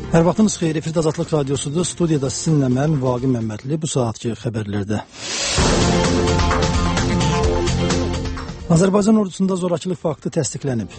Hər vaxtınız xeyir, efirdə Azadlıq Radiosudur. Studiyada sizinlə mən, Vaqif Məmmədli, bu saatki xəbərlərdə. Azərbaycan ordusunda zorakılıq faktı təsdiqlənib.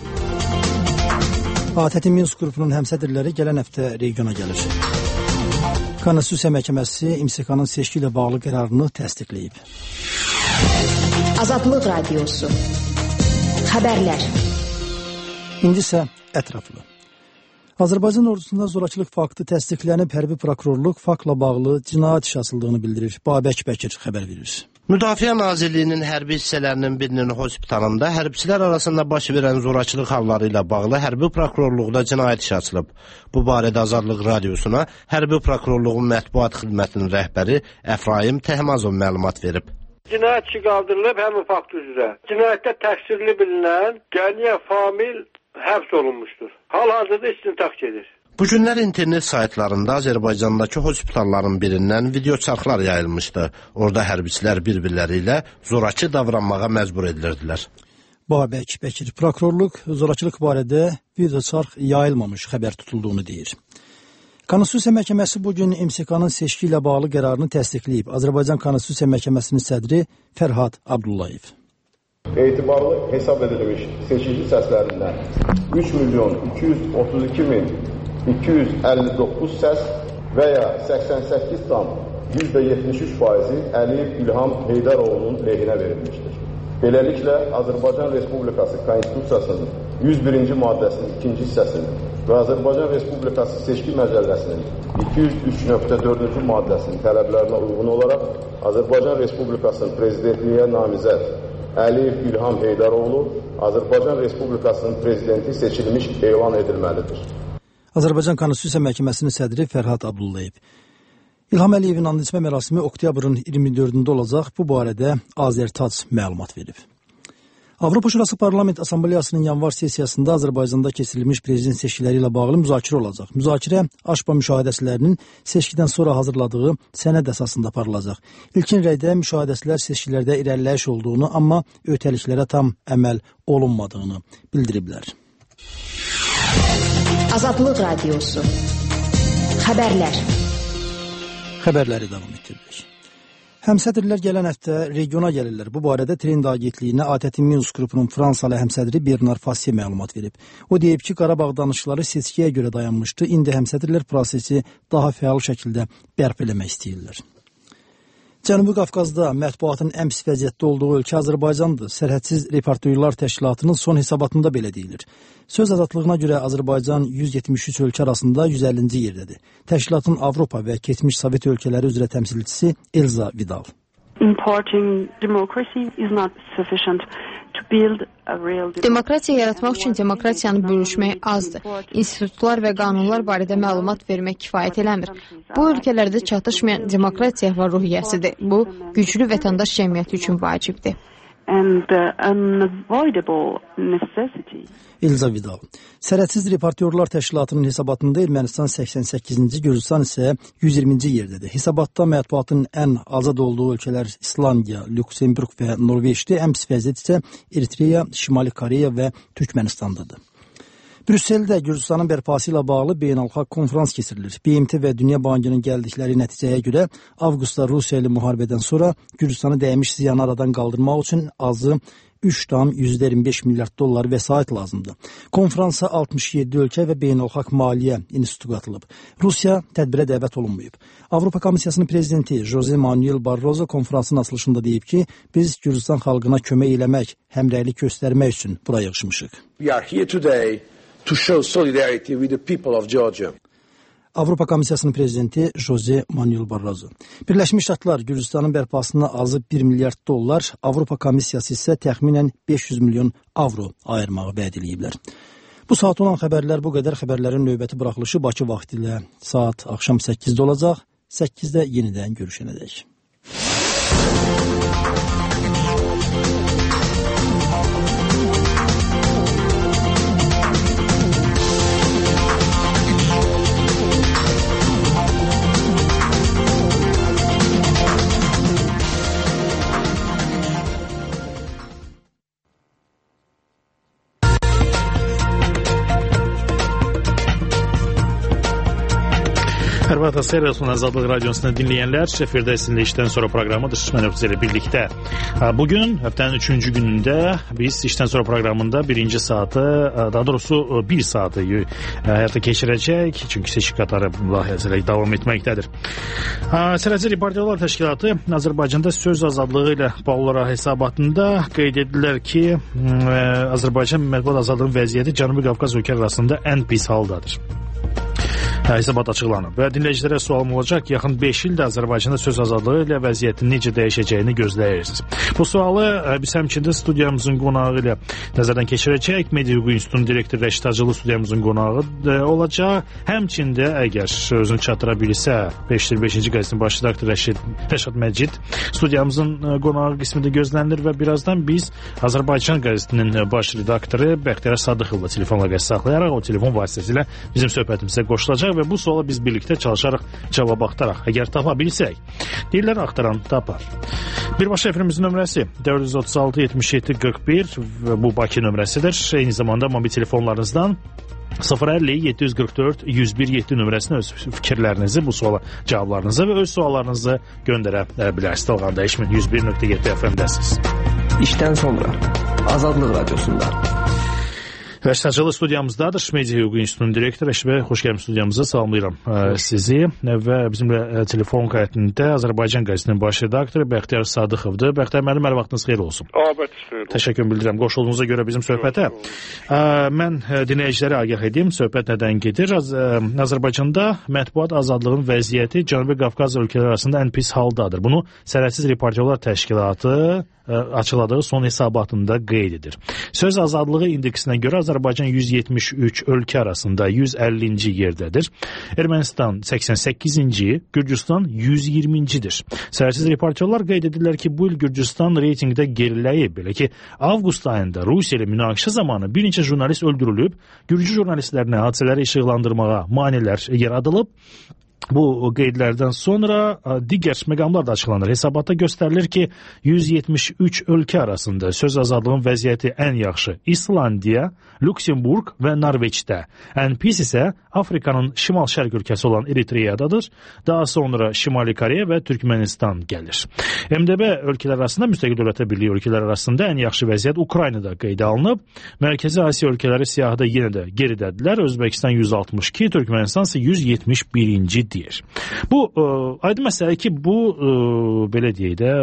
ATƏT Minsk qrupunun həmsədrləri gələn həftə regiona gəlir. Konstitusiya Məhkəməsi İMSİKanın seçki ilə bağlı qərarını təsdiqləyib. Azadlıq Radiosu. Xəbərlər. İndi isə ətraflı. Azərbaycan ordusunda zorakılıq faktı təsdiqlənib, hərbi prokurorluq faktla bağlı cinayət işi açıldığını bildirir. Babək Bəkir xəbər verir. Müdafiə Nazirliyinin hərbi hissələrinin birinin hospitalında hərbçilər arasında baş verən zorakılıq halları ilə bağlı hərbi prokurorluqda cinayət işi açılıb. Bu barədə Azadlıq Radiosuna hərbi prokurorluğun mətbuat xidmətinin rəhbəri Əfraim Təhmazov məlumat verib. Cinayət işi qaldırılıb həmin fakt üzrə. Cinayətdə təqsirli bilinən Gəniyə Famil həbs olunmuşdur. Hal-hazırda istintaq gedir. Bu günlər internet saytlarında Azərbaycandakı hospitalların birindən video çarxlar yayılmışdı. Orada hərbiçilər bir-birləri ilə zorakı davranmağa məcbur edilirdilər. Babək Bəkir, prokurorluq zorakılıq barədə video çarx yayılmamış xəbər tutulduğunu deyir. Konstitusiya Məhkəməsi bugün İMSİKanın seçki ilə bağlı qərarını təsdiqləyib. Azərbaycan Konstitusiya Məhkəməsinin sədri Fərhad Abdullayev. Etibarlı hesab edilmiş seçici səslərindən 3.232.259 səs və ya 88,73% Əliyev İlham Heydaroğlu'nun lehinə verilmişdir. Beləliklə, Azərbaycan Respublikası Konstitusiyasının 101-ci maddəsinin 2-ci hissəsinin və Azərbaycan Respublikası Seçki Məcəlləsinin 203.4-cü maddəsinin tələblərinə uyğun olaraq Azərbaycan Respublikasının prezidentliyinə namizəd Əliyev İlham Heydaroğlu Azərbaycan Respublikasının prezidenti seçilmiş elan edilməlidir. Azərbaycan Konstitusiya Məhkəməsinin sədri Fərhad Abdullayev. İlham Əliyevin and içmə mərasimi oktyabrın 24-də olacaq. Bu barədə Azərtac məlumat verib. Avropa Şurası Parlament Assambleyasının yanvar sessiyasında Azərbaycanda keçirilmiş prezident seçkiləri ilə bağlı müzakirə olacaq. Müzakirə Aşpa müşahidəçilərinin seçkidən sonra hazırladığı sənəd əsasında aparılacaq. İlkin rəydə müşahidəçilər seçkilərdə irəliləyiş olduğunu, amma ötəliklərə tam əməl olunmadığını bildiriblər. Azadlıq Radiosu. Xəbərlər. Xəbərləri davam etdiririk. Həmsədrlər gələn həftə regiona gəlirlər. Bu barədə Trend Agentliyinə ATƏT Minsk qrupunun Fransalı həmsədri Bernard Fassier məlumat verib. O deyib ki, Qarabağ danışıqları seçkiyə görə dayanmışdı. İndi həmsədrlər prosesi daha fəal şəkildə bərpa eləmək istəyirlər. Cənubi Qafqazda mətbuatın ən pis vəziyyətdə olduğu ölkə Azərbaycandır. Sərhədsiz Reportyorlar Təşkilatının son hesabatında belə deyilir. Söz azadlığına görə Azərbaycan 173 ölkə arasında 150-ci yerdədir. Təşkilatın Avropa və keçmiş Sovet ölkələri üzrə təmsilçisi Elza Vidal. Demokratiya yaratmaq üçün demokratiyanı bölüşmək azdır. İnstitutlar və qanunlar barədə məlumat vermək kifayət eləmir. Bu ölkələrdə çatışmayan demokratiya və ruhiyyəsidir. Bu, güclü vətəndaş cəmiyyəti üçün vacibdir. Elza Vidal. Sərhədsiz Reportyorlar Təşkilatının hesabatında Ermənistan 88-ci, Gürcüstan isə 120-ci yerdədir. Hesabatda mətbuatın ən azad olduğu ölkələr İslandiya, Lüksemburq və Norveçdir. Ən pis vəziyyət isə Eritreya, Şimali Koreya və Türkmenistandadır. Brüsseldə Gürcüstanın bərpası ilə bağlı beynəlxalq konferans keçirilir. BMT və Dünya Bankının gəldikləri nəticəyə görə avqustda Rusiya ilə müharibədən sonra Gürcüstanı dəymiş ziyanı aradan qaldırmaq üçün azı 3,25 milyard dollar vəsait lazımdır. Konferansa 67 ölkə və beynəlxalq maliyyə institutu qatılıb. Rusiya tədbirə dəvət olunmayıb. Avropa Komissiyasının prezidenti Jose Manuel Barroso konferansın açılışında deyib ki, biz Gürcüstan xalqına kömək eləmək, həmrəylik göstərmək üçün bura yığışmışıq. We are here today to show solidarity with the people of Georgia. Avropa Komissiyasının prezidenti Jose Manuel Barroso. Birləşmiş Ştatlar Gürcüstanın bərpasına azı 1 milyard dollar, Avropa Komissiyası isə təxminən 500 milyon avro ayırmağı vəd ediblər. Bu saat olan xəbərlər bu qədər. Xəbərlərin növbəti buraxılışı Bakı vaxtı ilə saat axşam 8-də olacaq. 8-də yenidən görüşənədək. Hörmətli Seyirciler, Azadlıq Radiyosunu dinleyenler, efirde sizinle işten sonra programıdır. Ben sizlerle birlikte. Bugün haftanın 3. gününde biz işten sonra programında birinci saati, daha doğrusu bir saati hayata geçirecek. Çünkü seçim qatarı layihəsilə devam etməkdədir. Sərhədçi Reportyorlar Təşkilatı Azərbaycanda söz azadlığı ilə bağlı olaraq hesabatında qeyd edirlər ki, Azərbaycan mətbuat azadlığının vəziyyəti Cənubi Qafqaz ölkələri arasında ən pis haldadır. Hesabat açıqlanıb və dinləyicilərə sualım olacaq. Yaxın 5 ildə Azərbaycanda söz azadlığı ilə vəziyyətin necə dəyişəcəyini gözləyirsiniz. Bu sualı biz həmçində studiyamızın qonağı ilə nəzərdən keçirəcək. Media Hüquq İnstitutunun direktoru Rəşid Hacılı studiyamızın qonağı olacaq. Həmçində əgər özünü çatdıra bilirsə 5-5-ci qəzetin baş redaktoru Rəşad Məcid studiyamızın qonağı qismində gözlənilir və birazdan biz Azərbaycan qəzetinin baş redaktoru Bəxtiyar Sadıqovla telefon əlaqəsi saxlayaraq o telefon vasitəsilə bizim söhbətimizə qoşulacaq və bu suala biz birlikdə çalışaraq cavab axtaraq. Əgər tapa bilsək, deyirlər axtaran tapar. Birbaşa efirimizin nömrəsi 436-77-41 bu Bakı nömrəsidir. Eyni zamanda mobil telefonlarınızdan 050-744-101-7 nömrəsinə öz fikirlərinizi, bu suala cavablarınızı və öz suallarınızı göndərə bilərsiniz. Dalğan dəyişmin 101.7 FM-dəsiniz. İşdən sonra Azadlıq Radiosunda. Rəşid Hacılı studiyamızdadır. Media Hüquq İnstitutunun direktoru Rəşid bəy, xoş gəlmişsiniz studiyamıza. Salamlayıram sizi və bizimlə telefon qayətində Azərbaycan qəzetinin baş redaktoru Bəxtiyar Sadıqovdur. Bəxtiyar müəllim, hər vaxtınız xeyir olsun. Təşəkkür bildirirəm qoşulduğunuza görə bizim söhbətə. Mən dinləyicilərə agah edeyim, söhbət nədən gedir. Azərbaycanda mətbuat azadlığının vəziyyəti Cənubi Qafqaz ölkələri arasında ən pis haldadır. Bunu Sərhədsiz Reportyorlar Təşkilatı açıqladığı son hesabatında qeyd edir. Söz azadlığı indeksinə görə Azərbaycan 173 ölkə arasında 150-ci yerdədir. Ermənistan 88-ci, Gürcüstan 120-cidir. Sərhədsiz reportyorlar qeyd edirlər ki, bu il Gürcüstan reytingdə geriləyib. Belə ki, avqust ayında Rusiya ilə münaqişə zamanı bir neçə jurnalist öldürülüb, Gürcü jurnalistlərinə hadisələri işıqlandırmağa maneələr yaradılıb. Bu qeydlərdən sonra digər məqamlar da açıqlanır. Hesabatda göstərilir ki, 173 ölkə arasında söz azadlığının vəziyyəti ən yaxşı İslandiya, Lüksemburg və Norveçdə. Ən pis isə Afrikanın şimal-şərq ölkəsi olan Eritreyadadır. Daha sonra Şimali Koreya və Türkmenistan gəlir. MDB ölkələr arasında, müstəqil dövlətə birliyi ölkələr arasında ən yaxşı vəziyyət Ukraynada qeydə alınıb. Mərkəzi Asiya ölkələri siyahıda yenə də geridədirlər. Özbəkistan 162, Türkmenistan isə 171-ci deyir. Bu aydın məsələ ki, bu belə deyək də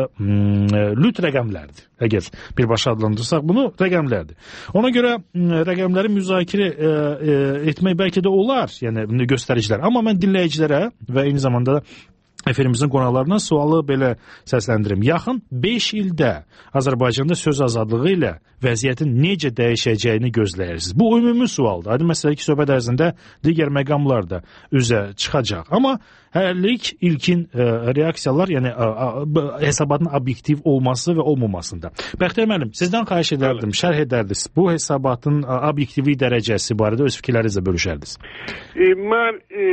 lüt rəqəmlərdir. Əgər birbaşa adlandırsaq bunu rəqəmlərdir. Ona görə rəqəmləri müzakirə etmək bəlkə də olar, yəni göstəricilər. Amma mən dinləyicilərə və eyni zamanda efirimizin qonaqlarına sualı belə səsləndirim. Yaxın 5 ildə Azərbaycanda söz azadlığı ilə vəziyyətin necə dəyişəcəyini gözləyirsiniz? Bu ümumi sualdır. Aydın məsələ ki, söhbət ərzində digər məqamlar da üzə çıxacaq. Amma hərlik ilkin reaksiyalar, yəni hesabatın obyektiv olması və olmamasında. Bəxtiyar müəllim, sizdən xahiş edərdim, şərh edərdiniz. Bu hesabatın obyektivlik dərəcəsi barədə öz fikirlərinizlə bölüşərdiniz. Mən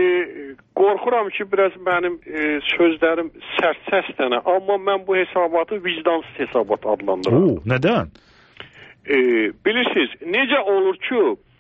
qorxuram ki, biraz mənim sözlərim sərt səslənə, amma mən bu hesabatı vicdansız hesabat adlandırıram. Nədən? Bilirsiniz, necə olur ki,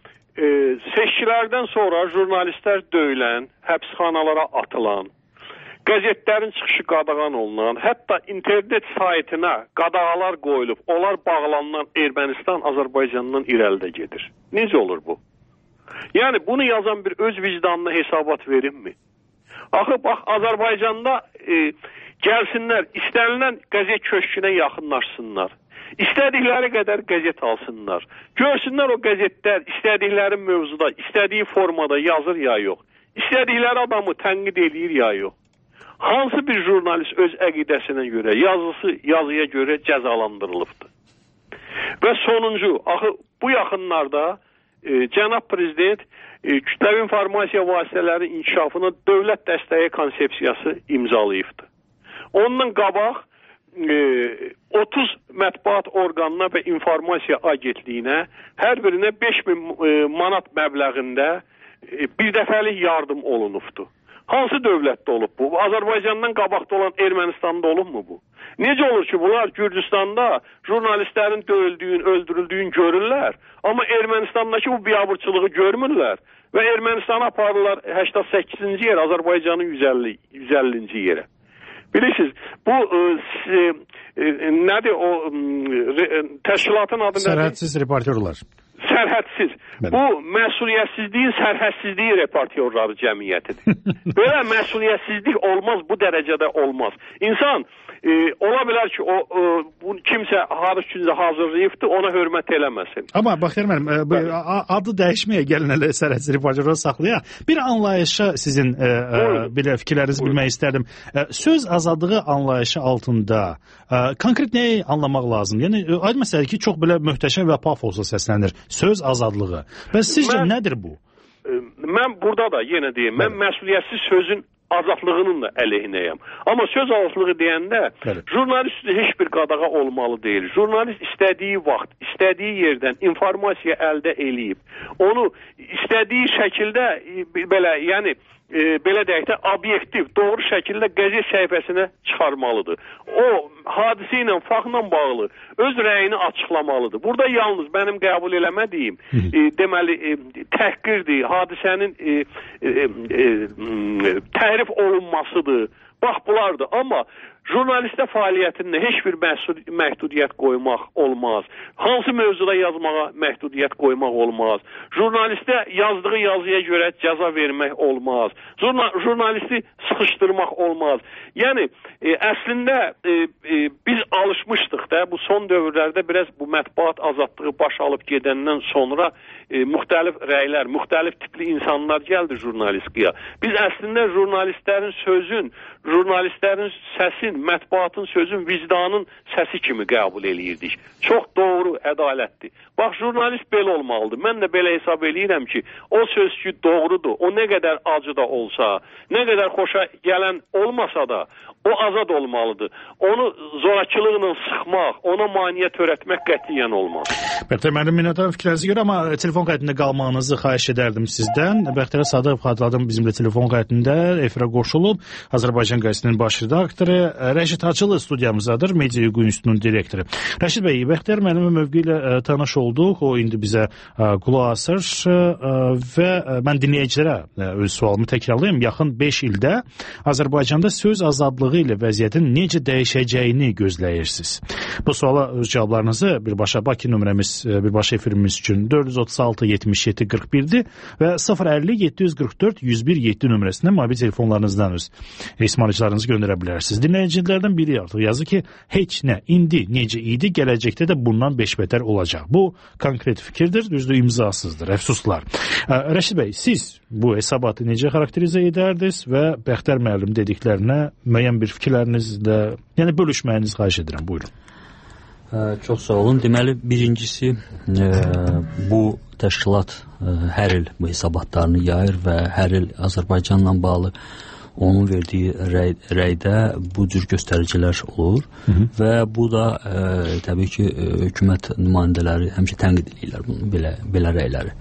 seçkilərdən sonra jurnalistlər döyülən, həbsxanalara atılan, qəzetlərin çıxışı qadağan olunan, hətta internet saytına qadağalar qoyulub, onlar bağlanan Ermənistan Azərbaycandan irəlidə gedir. Necə olur bu? Yəni, bunu yazan bir öz vicdanına hesabat verinmi? Axı, bax, Azərbaycanda gəlsinlər, istənilən qəzet köşkünə yaxınlaşsınlar. İstədikləri qədər qəzet alsınlar. Görsünlər o qəzetlər istədikləri mövzuda, istədiyi formada yazır ya yox. İstədikləri adamı tənqid edir ya yox. Hansı bir jurnalist öz əqidəsinə görə, yazıya görə cəzalandırılıbdır. Və sonuncu, axı bu yaxınlarda Cənab Prezident kütləvi informasiya vasitələri inkişafına dövlət dəstəyi konsepsiyası imzalayıbdır. Ondan qabaq 30 mətbuat orqanına və informasiya agentliyinə hər birinə 5.000 manat məbləğində bir dəfəlik yardım olunubdur. Hansı dövlətdə olub bu? Azərbaycandan qabaqda olan Ermənistanda olubmu bu? Necə olur ki, bunlar Gürcüstanda jurnalistlərin döyüldüyün, öldürüldüyün görürlər, amma Ermənistandakı bu biabırçılığı görmürlər və Ermənistan'a aparırlar 88-ci yer, Azərbaycanın 150-ci yerə. Bilirsiniz, bu nədir o təşkilatın adı nədir? Sərhədsiz reportyorlar. Sərhədsiz. Bu məsuliyyətsizliyin sərhədsizliyi reportyorları cəmiyyətidir. Belə məsuliyyətsizlik olmaz, bu dərəcədə olmaz. İnsan ola bilər ki, bunu kimsə hadisə üçün hazırlayıbdır, ona hörmət eləməsin. Amma baxır mənim, adı dəyişməyə gəlin elə sərhədsiz reportyorları saxlayaq. Bir anlayışa sizin belə fikirlərinizi bilmək istərdim. Söz azadlığı anlayışı altında konkret nəyi anlamaq lazım? Yəni, aydın məsələdir ki, çox belə möhtəşəm və pafosla səslənir. Söz azadlığı. Bəs sizcə nədir bu? Mən burada da yenə deyim, mən məsuliyyətsiz sözün azadlığının da əleyhinəyəm. Amma söz azadlığı deyəndə jurnalist heç bir qadağa olmalı deyil. Jurnalist istədiyi vaxt, istədiyi yerdən informasiya əldə eləyib, onu istədiyi şəkildə belə, yəni belə deyək də, obyektiv, doğru şəkildə qəzet səhifəsinə çıxarmalıdır. O, hadisə ilə, faktla bağlı öz rəyini açıqlamalıdır. Burada yalnız mənim qəbul eləmədiyim, deməli, təhqirdir, hadisənin təhrif olunmasıdır. Bax, bunlardır. Amma jurnalistə fəaliyyətində heç bir məhdudiyyət qoymaq olmaz. Hansı mövzuda yazmağa məhdudiyyət qoymaq olmaz. Jurnalistə yazdığı yazıya görə cəza vermək olmaz. Jurnalisti sıxışdırmaq olmaz. Yəni, əslində biz alışmışdıq da, bu son dövrlərdə biraz bu mətbuat azadlığı baş alıb gedəndən sonra müxtəlif rəylər, müxtəlif tipli insanlar gəldi jurnalistliyə. Biz əslində jurnalistlərin sözün, jurnalistlərin səsin, mətbuatın sözün, vicdanın səsi kimi qəbul eləyirdik. Çox doğru, ədalətdir. Bax, jurnalist belə olmalıdır. Mən də belə hesab eləyirəm ki, o söz ki, doğrudur. O nə qədər acı da olsa, nə qədər xoşa gələn olmasa da, o azad olmalıdır. Onu zorakılıqla sıxmaq, ona maneə törətmək qətiyyən olmaz. Bəxtiyar müəllim, minnətdarım fikirlərinizi görə, amma telefon xəttində qalmağınızı xahiş edərdim sizdən. Bəxtiyar Sadıq xatırladım, bizimlə telefon xəttində efirə qoşulub. Azərbaycan qəzetinin baş redaktoru Rəşid Hacılı studiyamızdadır, Media Hüquq İnstitutunun direktoru. Rəşid bəy, Bəxtiyar müəllimin mövqeyi ilə tanış olduq. O indi bizə qulaq asır və mən dinləyicilərə öz sualımı təkrarlayım. Yaxın 5 ildə Azərbaycanda söz azadlığı ilə vəziyyətin necə dəyişəcəyini gözləyirsiniz? Bu suala öz cavablarınızı birbaşa Bakı nömrəmiz, birbaşa efirimiz üçün 436-77-41-dir və 050-744-101-7 nömrəsində mobil telefonlarınızdan öz ismarıcılarınızı göndərə bilərsiniz. Dinləyicilərdən biri artıq yazır ki, heç nə, indi necə idi, gələcəkdə də bundan 5 bətər olacaq. Bu konkret fikirdir, düzdür, imzasızdır, əfsuslar. Rəşid bəy, siz bu hesabatı necə xarakterizə edərdiniz və Bəxtiyar müəllim dediklərinə müəyyən bir fikirlərinizlə, yəni bölüşməyinizi xahiş edirəm, buyurun. Çox sağ olun. Deməli, birincisi, bu təşkilat hər il bu hesabatlarını yayır və hər il Azərbaycanla bağlı onun verdiyi rəydə bu cür göstəricilər olur və bu da təbii ki, hökumət nümayəndələri həmişə tənqid edirlər bunu, belə rəyləri.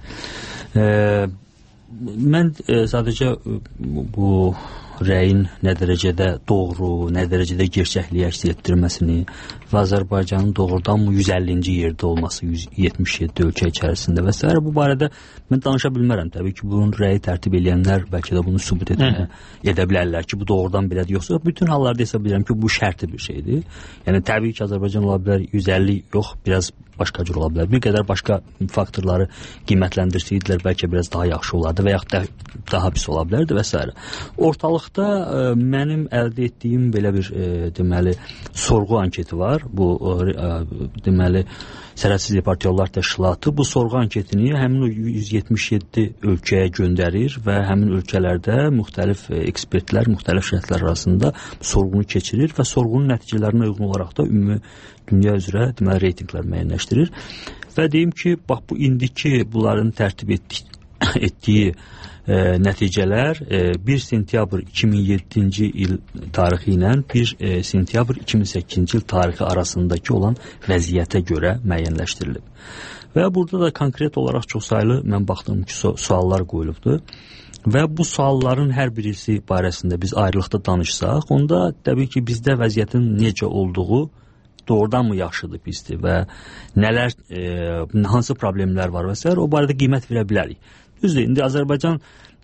Mən sadəcə bu rəyin nə dərəcədə doğru, nə dərəcədə gerçəkliyi əks etdirməsini və Azərbaycanın doğrudan 150-ci yerdə olması 177 ölkə içərisində və s. bu barədə mən danışa bilmərəm. Təbii ki, bunun rəyi tərtib edənlər bəlkə də bunu sübut edə bilərlər ki, bu doğrudan belədir. Yoxsa bütün hallarda hesab edirəm ki, bu şərti bir şeydir. Yəni təbii ki, Azərbaycan ola bilər 150 yox, biraz başqa cür ola bilər. Bir qədər başqa faktorları qiymətləndirsəydilər bəlkə biraz daha yaxşı olardı və yaxud da daha pis ola bilərdi və s. Ortalıqda mənim əldə etdiyim belə bir deməli sorğu anketi var. Bu deməli Sərhədsiz Reportyorlar Təşkilatı bu sorğu anketini həmin o 177 ölkəyə göndərir və həmin ölkələrdə müxtəlif ekspertlər, müxtəlif şirkətlər arasında sorğunu keçirir və sorğunun nəticələrinə uyğun olaraq da ümumi dünya üzrə deməli reytinqlər müəyyənləşdirir. Və deyim ki, bax bu indiki bunların tərtib etdiyi nəticələr 1 sentyabr 2007-ci il tarixi ilə 1 sentyabr 2008-ci il tarixi arasındakı olan vəziyyətə görə müəyyənləşdirilib. Və burada da konkret olaraq çoxsaylı mən baxdım ki, suallar qoyulubdur. Və bu sualların hər birisi barəsində biz ayrılıqda danışsaq, onda təbii ki, bizdə vəziyyətin necə olduğu doğrudan mı yaxşıdır, pisdir və nələr, hansı problemlər var və s. o barədə qiymət verə bilərik. Düzdür, indi Azərbaycan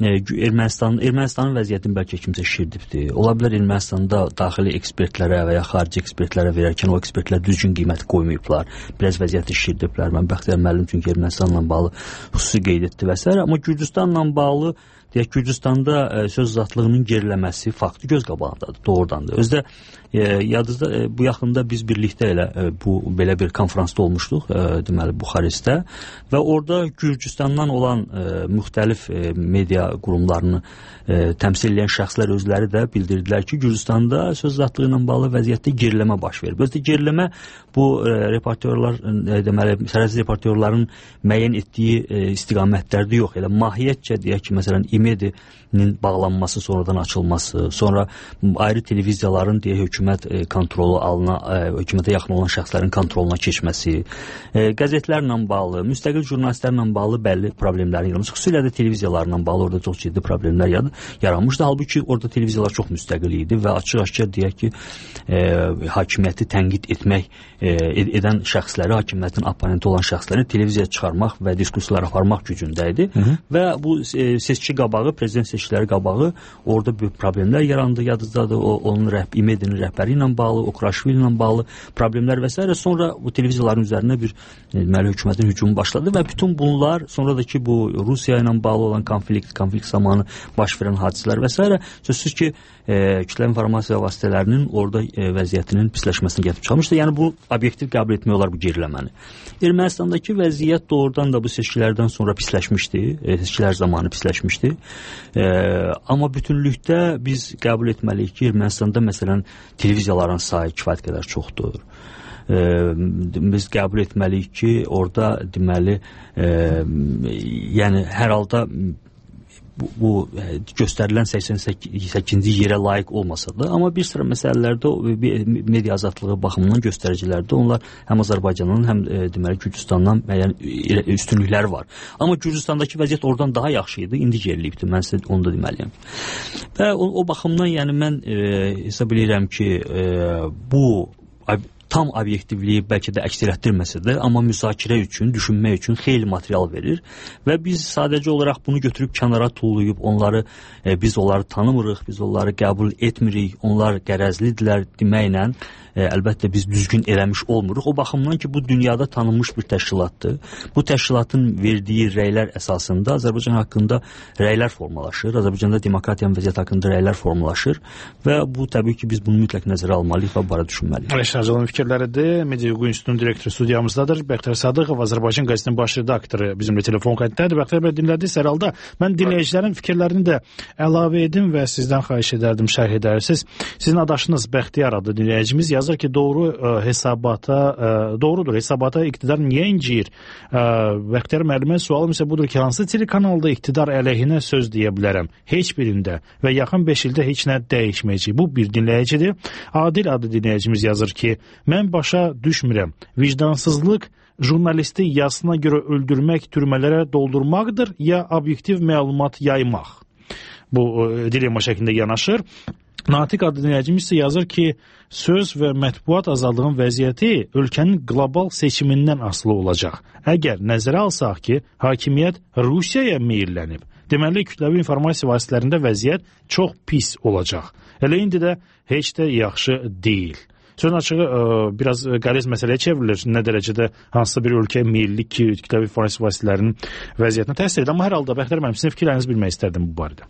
Ermənistanın vəziyyətini bəlkə kimsə şirdibdir. Ola bilər Ermənistanda daxili ekspertlərə və ya xarici ekspertlərə verərkən o ekspertlər düzgün qiymət qoymayıblar. Biraz vəziyyəti şirdiblər. Mən Bəxtiyar müəllim çünki Ermənistanla bağlı xüsusi qeyd etdi və s. Amma Gürcüstanla bağlı deyək, Gürcüstanda söz azadlığının geriləməsi faktı göz qabağındadır, doğrudandır. Özdə yadınızda bu yaxında biz birlikdə belə bir konferansda olmuşduq, deməli Buxarestdə və orada Gürcüstandan olan müxtəlif media qurumlarını təmsil edən şəxslər özləri də bildirdilər ki, Gürcüstanda söz azadlığı ilə bağlı vəziyyətdə geriləmə baş verib. Özdə geriləmə bu reportyorlar, deməli sərhədsiz reportyorların müəyyən etdiyi istiqamətlərdə yox. Elə mahiyyətcə deyək ki, məsələn İMEDİ-nin bağlanması, sonradan açılması, sonra ayrı televiziyaların deyək hökumət kontrolu hökumətə yaxın olan şəxslərin kontroluna keçməsi, qəzetlərlə bağlı, müstəqil jurnalistlərlə bağlı bəlli problemlərin yaranması, xüsusilə də televiziyalarla bağlı orada çox ciddi problemlər yaranmışdı. Halbuki orada televiziyalar çox müstəqil idi və açıq-aşkar deyək ki, hakimiyyəti tənqid edən şəxsləri, hakimiyyətin oponenti olan şəxsləri televiziyaya çıxarmaq və diskussiyalar aparmaq gücündə idi və bu seçki qabağı, prezident seçkiləri qabağı orada böyük problemlər yarandı. Yadınızdadır, onun İMEDİ-nin rəhbəri ilə bağlı, Okraşvili ilə bağlı problemlər və s. Sonra bu televiziyaların üzərinə bir deməli hökumətin hücumu başladı və bütün bunlar sonra da ki, bu Rusiya ilə bağlı olan konflikt zamanı baş verən hadisələr və s. sözsüz ki, kütləvi informasiya vasitələrinin orada vəziyyətinin pisləşməsini gətirib çıxarmışdı. Yəni bu obyektiv qəbul etmək olar bu geriləməni. Ermənistandakı vəziyyət doğrudan da bu seçkilərdən sonra pisləşmişdi, seçkilər zamanı pisləşmişdi. Amma bütünlükdə biz qəbul etməliyik ki, Ermənistanda məsələn televiziyaların sayı kifayət qədər çoxdur. Biz qəbul etməliyik ki, orada deməli yəni hər halda bu göstərilən 88-ci yerə layiq olmasa da, amma bir sıra məsələlərdə media azadlığı baxımından göstəricilərdə onlar həm Azərbaycanın, həm deməli Gürcüstandan müəyyən üstünlükləri var. Amma Gürcüstandakı vəziyyət oradan daha yaxşı idi, indi geriliyibdir. Mən sizə onu da deməliyəm. Və o baxımdan yəni mən hesab edirəm ki, bu tam obyektivliyi bəlkə də əks etdirməsə də, amma müzakirə üçün, düşünmək üçün xeyli material verir və biz sadəcə olaraq bunu götürüb kənara tullayıb biz onları tanımırıq, biz onları qəbul etmirik, onlar qərəzlidirlər deməklə əlbəttə biz düzgün eləmiş olmuruq. O baxımdan ki, bu dünyada tanınmış bir təşkilatdır. Bu təşkilatın verdiyi rəylər əsasında Azərbaycan haqqında rəylər formalaşır. Azərbaycanda demokratiyanın vəziyyəti haqqında rəylər formalaşır və bu təbii ki, biz bunu mütləq nəzərə almalıyıq və barədə düşünməliyik. Əlişanın fikirləridir. Media Hüquq İnstitutunun direktoru studiyamızdadır. Bəxtiyar Sadıqov, Azərbaycan qəzetinin baş redaktoru bizimlə telefon xəttindədir. Bəxtiyar bəy, dinlədiniz hər halda. Mən dinləyicilərin fikirlərini də əlavə edim və sizdən xahiş edərdim, şərh edərsiniz. Sizin adaşınız Bəxtiyar adlı dinləyicimiz yazır ki, doğrudur, hesabata iqtidar niyə inciyir? Bəxtiyar müəllimə sualım isə budur ki, hansı telekanalda iqtidar əleyhinə söz deyə bilərəm? Heç birində və yaxın 5 ildə heç nə dəyişməyəcək. Bu bir dinləyicidir. Adil adlı dinləyicimiz yazır ki, mən başa düşmürəm. Vicdansızlıq jurnalisti yazısına görə öldürmək, türmələrə doldurmaqdır, ya obyektiv məlumat yaymaq? Bu dilema şəklində yanaşır. Natiq adlı dinləyicimiz isə yazır ki, söz və mətbuat azadlığının vəziyyəti ölkənin qlobal seçimindən asılı olacaq. Əgər nəzərə alsaq ki, hakimiyyət Rusiyaya meyllənib, deməli kütləvi informasiya vasitələrində vəziyyət çox pis olacaq. Elə indi də heç də yaxşı deyil. Sözün açığı biraz qəliz məsələyə çevrilir. Nə dərəcədə hansısa bir ölkəyə meyillik ki, kütləvi informasiya vasitələrinin vəziyyətinə təsir edir. Amma hər halda Bəxtiyar müəllim, sizin fikirlərinizi bilmək istərdim bu barədə.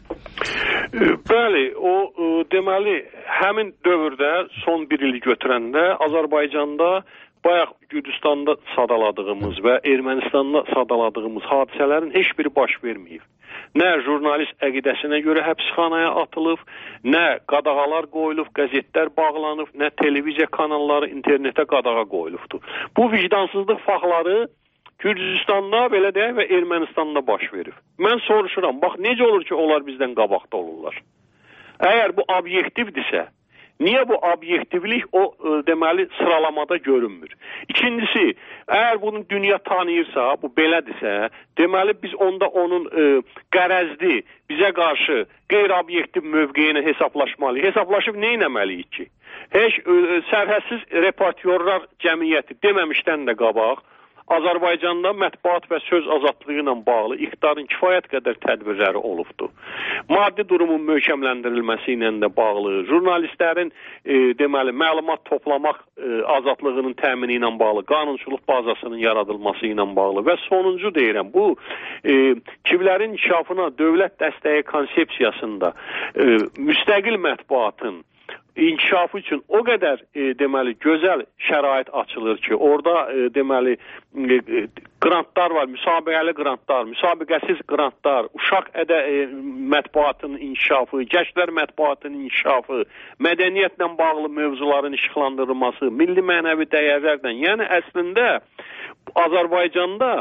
Bəli, deməli, həmin dövrdə son bir il götürəndə Azərbaycanda bayaq Gürcüstanda sadaladığımız və Ermənistanda sadaladığımız hadisələrin heç biri baş verməyib. Nə jurnalist əqidəsinə görə həbsxanaya atılıb, nə qadağalar qoyulub, qəzetlər bağlanıb, nə televiziya kanalları internetə qadağa qoyulubdur. Bu vicdansızlıq faktları Gürcüstanda belə deyək və Ermənistanda baş verib. Mən soruşuram, bax necə olur ki, onlar bizdən qabaqda olurlar? Əgər bu obyektivdirsə, Niyə bu obyektivlik o deməli sıralamada görünmür? İkincisi, əgər bunu dünya tanıyırsa, bu belədirsə, deməli biz onda onun qərəzli, bizə qarşı qeyri-obyektiv mövqeyini hesablaşmalıyıq. Hesablaşıb nə etməliyik ki? Heç sərhədsiz reportyorlar cəmiyyəti deməmişdən də qabaq, Azərbaycanda mətbuat və söz azadlığı ilə bağlı iqtidarın kifayət qədər tədbirləri olubdur. Maddi durumun möhkəmləndirilməsi ilə də bağlı, jurnalistlərin deməli məlumat toplamaq azadlığının təmini ilə bağlı, qanunçuluq bazasının yaradılması ilə bağlı və sonuncu deyirəm, bu kivlərin inkişafına dövlət dəstəyi konsepsiyasında müstəqil mətbuatın inkişafı üçün o qədər deməli gözəl şərait açılır ki, orada deməli qrantlar var, müsabiqəli qrantlar, müsabiqəsiz qrantlar, uşaq mətbuatının inkişafı, gənclər mətbuatının inkişafı, mədəniyyətlə bağlı mövzuların işıqlandırılması, milli mənəvi dəyərlərlə, yəni əslində Azərbaycanda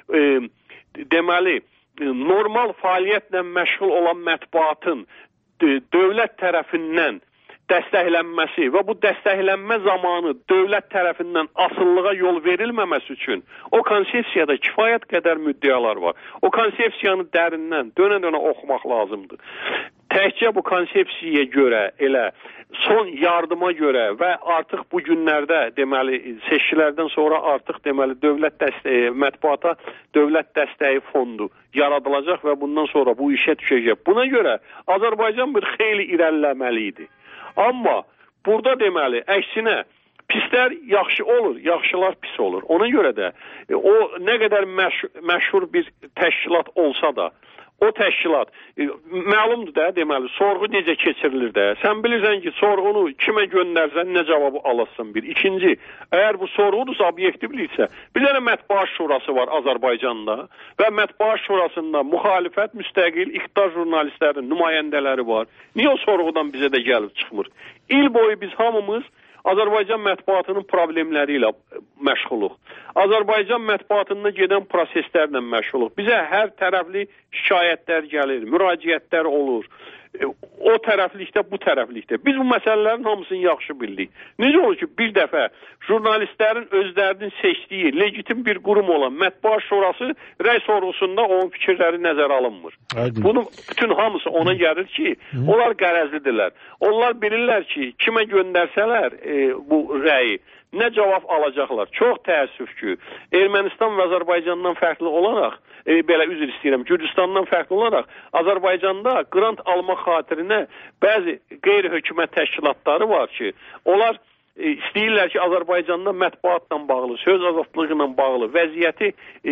deməli normal fəaliyyətlə məşğul olan mətbuatın dövlət tərəfindən dəstəklənməsi və bu dəstəklənmə zamanı dövlət tərəfindən asılılığa yol verilməməsi üçün o konsepsiyada kifayət qədər müddəalar var. O konsepsiyanı dərindən dönə-dönə oxumaq lazımdır. Təkcə bu konsepsiyaya görə, elə son yardıma görə və artıq bu günlərdə deməli seçkilərdən sonra artıq deməli dövlət dəstəyi, mətbuata dövlət dəstəyi fondu yaradılacaq və bundan sonra bu işə düşəcək. Buna görə Azərbaycan bir xeyli irəliləməli idi. Amma burada deməli, əksinə pislər yaxşı olur, yaxşılar pis olur. Ona görə də o nə qədər məşhur bir təşkilat olsa da, o təşkilat məlumdur da, deməli, sorğu necə keçirilir də. Sən bilirsən ki, sorğunu kimə göndərsən, nə cavabı alasın bir. İkinci, əgər bu sorğudursa, obyektivliksə, bir dənə mətbuat şurası var Azərbaycanda və mətbuat şurasında müxalifət, müstəqil, iqtidar jurnalistlərinin nümayəndələri var. Niyə o sorğudan bizə də gəlib çıxmır? İl boyu biz hamımız Azərbaycan mətbuatının problemləri ilə məşğuluq. Azərbaycan mətbuatında gedən proseslərlə məşğuluq. Bizə hər tərəfli şikayətlər gəlir, müraciətlər olur. O tərəflikdə, bu tərəflikdə. Biz bu məsələlərin hamısını yaxşı bildik. Necə olur ki, bir dəfə jurnalistlərin özlərinin seçdiyi legitim bir qurum olan Mətbuat Şurası rəy sorğusunda onun fikirləri nəzərə alınmır. Bunun bütün hamısı ona gəlir ki, onlar qərəzlidirlər. Onlar bilirlər ki, kimə göndərsələr bu rəyi, nə cavab alacaqlar. Çox təəssüf ki, Ermənistan və Azərbaycandan fərqli olaraq, belə üzr istəyirəm, Gürcüstandan fərqli olaraq Azərbaycanda qrant almaq xatirinə bəzi qeyri-hökumət təşkilatları var ki, onlar istəyirlər ki, Azərbaycanda mətbuatla bağlı, söz azadlığı ilə bağlı vəziyyəti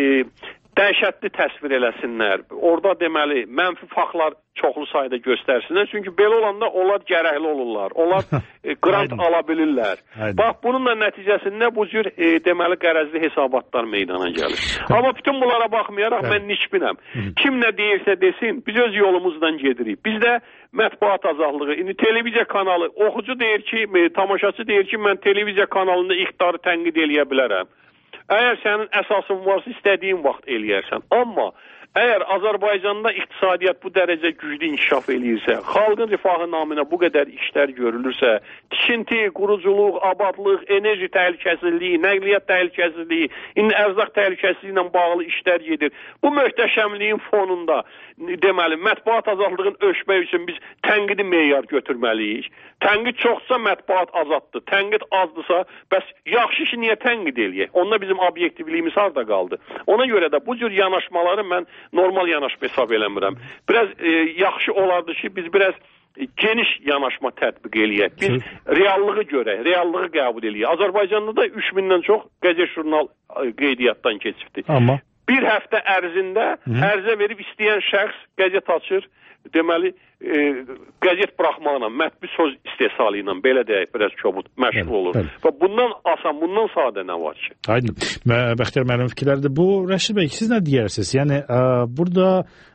dəhşətli təsvir eləsinlər. Orada deməli, mənfi faktlar çoxlu sayda göstərsinlər. Çünki belə olanda onlar gərəkli olurlar. Onlar qrant ala bilirlər. Bax, bunun da nəticəsində bu cür deməli qərəzli hesabatlar meydana gəlir. Amma bütün bunlara baxmayaraq mən nikbinəm. Kim nə deyirsə desin, biz öz yolumuzdan gedirik. Bizdə mətbuat azadlığı, indi televiziya kanalı, oxucu deyir ki, tamaşaçı deyir ki, mən televiziya kanalında iqtidarı tənqid eləyə bilərəm. Əgər sənin əsasın varsa, istədiyin vaxt eləyərsən. Amma əgər Azərbaycanda iqtisadiyyat bu dərəcə güclü inkişaf eləyirsə, xalqın rifahı naminə bu qədər işlər görülürsə, tikinti, quruculuq, abadlıq, enerji təhlükəsizliyi, nəqliyyat təhlükəsizliyi, indi ərzaq təhlükəsizliyi ilə bağlı işlər gedir. Bu möhtəşəmliyin fonunda deməli, mətbuat azadlığını ölçmək üçün biz tənqidi meyar götürməliyik. Tənqid çoxsa mətbuat azaddır, tənqid azdırsa, bəs yaxşı işi niyə tənqid eləyək? Onda bizim obyektivliyimiz harda qaldı? Ona görə də bu cür yanaşmaları mən normal yanaşma hesab eləmirəm. Biraz yaxşı olardı ki, biz biraz geniş yanaşma tətbiq eləyək. Biz reallığı görək, reallığı qəbul eləyək. Azərbaycanda da 3000-dən çox qəzet jurnal qeydiyyatdan keçibdir. Amma bir həftə ərzində ərizə verib istəyən şəxs qəzet açır, deməli, qəzet buraxmaqla, mətbu söz istehsalı ilə, belə deyək, biraz kobud, məşğul olur. Və bundan asan, bundan sadə nə var ki? Aydın. Bəxtiyar müəllim fikirlərdir. Bu, Rəşid bəy, siz nə deyərsiniz? Yəni, burada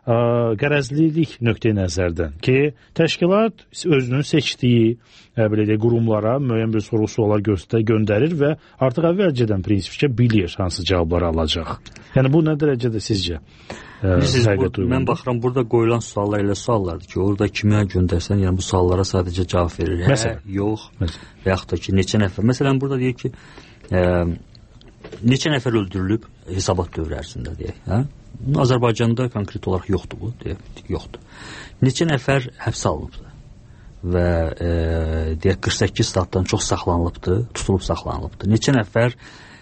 qərəzlilik nöqteyi nəzərdən ki, təşkilat özünün seçdiyi belə deyək, qurumlara müəyyən bir soru-suallar göndərir və artıq əvvəlcədən prinsipcə bilir hansı cavabları alacaq. Yəni, bu nə dərəcədə sizcə? Mən baxıram, burada qoyulan suallar elə suallardır ki, orada kimə göndərsən, yəni bu suallara sadəcə cavab verir. Məsələn, yox, və yaxud da ki, neçə nəfər. Məsələn, burada deyək ki, neçə nəfər öldürülüb hesabat dövrü ərzində deyək. Azərbaycanda konkret olaraq yoxdur bu, yoxdur. Neçə nəfər həbsə alınıbdır və deyək 48 saatdan çox saxlanılıbdır, tutulub saxlanılıbdır. Neçə nəfər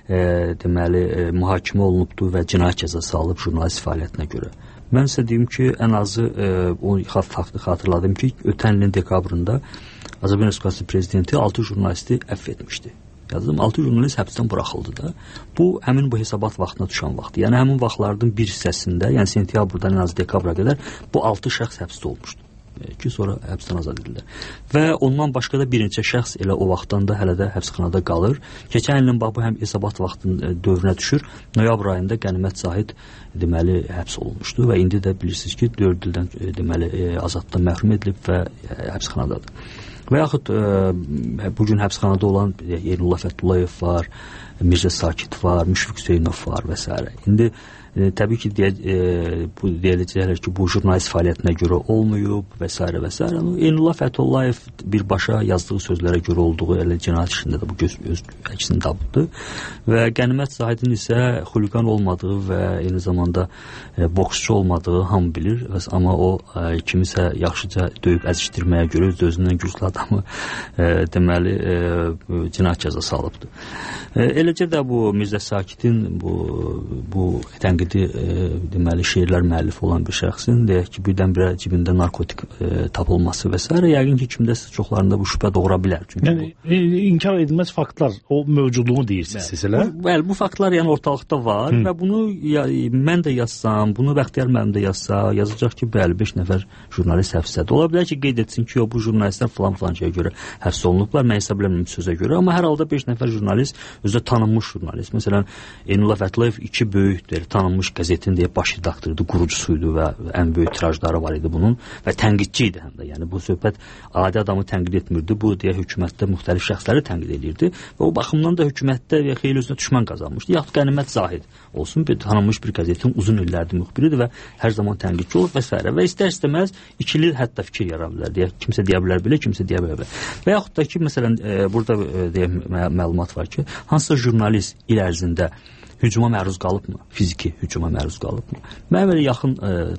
deməli mühakimə olunubdur və cinayət cəzası alıb jurnalist fəaliyyətinə görə. Mən sizə deyim ki, ən azı o faktı xatırladım ki, ötən ilin dekabrında Azərbaycan Respublikası prezidenti 6 jurnalisti əfv etmişdi. Yazdım, 6 jurnalist həbsdən buraxıldı da. Bu, həmin bu hesabat vaxtına düşən vaxtı. Yəni, həmin vaxtların bir hissəsində, yəni sentyabrdan ən az dekabra qədər bu 6 şəxs həbsdə olmuşdu. Ki, sonra həbsdən azad edildi. Və ondan başqa da bir neçə şəxs elə o vaxtdan da hələ də həbsxanada qalır. Keçən ilin bu həm hesabat vaxtının dövrünə düşür. Noyabr ayında Qənimət Zahid deməli həbs olunmuşdu və indi də bilirsiniz ki, 4 ildən deməli azadlıqdan məhrum edilib və həbsxanadadır. Və yaxud bugün həbsxanada olan Eynullah Fəthullayev var, Mirzə Sakit var, Müşfiq Hüseynov var və s. İndi təbii ki, deyiləcəklər ki, bu jurnalist fəaliyyətinə görə olmayıb və s. və s. Eynullah Fəthullayev birbaşa yazdığı sözlərə görə olduğu elə cinayət işində də bu öz əksini tapdı və Qənimət Zahidin isə xuliqan olmadığı və eyni zamanda boksçu olmadığı hamı bilir, amma o kimisə yaxşıca döyüb əzişdirməyə görə özündən güclü adamı deməli cinayət cəzası alıbdı. Eləcə də bu Mirzə Sakitin bu tənqid deməli şeirlər müəllifi olan bir şəxsin deyək ki, birdən-birə cibində narkotik tapılması və s. yəqin ki, kimdəsə çoxlarında bu şübhə doğura bilər. Yəni, inkar edilməz faktlar, o mövcudluğunu deyirsiniz, elə? Bəli, bu faktlar yəni ortalıqda var və bunu mən də yazsam, bunu Bəxtiyar müəllim də yazsa, yazacaq ki, bəli, 5 nəfər jurnalist həbsdədir. Ola bilər ki, qeyd etsin ki, bu jurnalistlər filan şeyə görə həbs olunublar, mən hesab eləmirəm sözə görə, amma hər halda 5 nəfər jurnalist özü tanınmış jurnalist. Məsələn, Eynullah Fəthullayev 2 böyükdür, tanınmış qəzetin deyək baş redaktorudur, qurucusuydu və ən böyük tirajları var idi bunun və tənqidçi idi həm də. Yəni bu söhbət adi adamı tənqid etmirdi, bu deyək hökumətdə müxtəlif şəxsləri tənqid edirdi və o baxımdan da hökumətdə və xeyli özünə düşmən qazanmışdı. Yaxud Qənimət Zahid olsun, tanınmış bir qəzetin uzun illərdir müxbiridir və hər zaman tənqidçi olur və s. və istər-istəməz ikili hətta fikir yara bilər. Deyək, kimsə deyə bilər belə, kimsə deyə bilər belə. Və yaxud da ki, məsələn, burada deyək məlumat var ki, hansısa jurnalist il ərzində hücuma məruz qalıbmı? Fiziki hücuma məruz qalıbmı? Mənim elə yaxın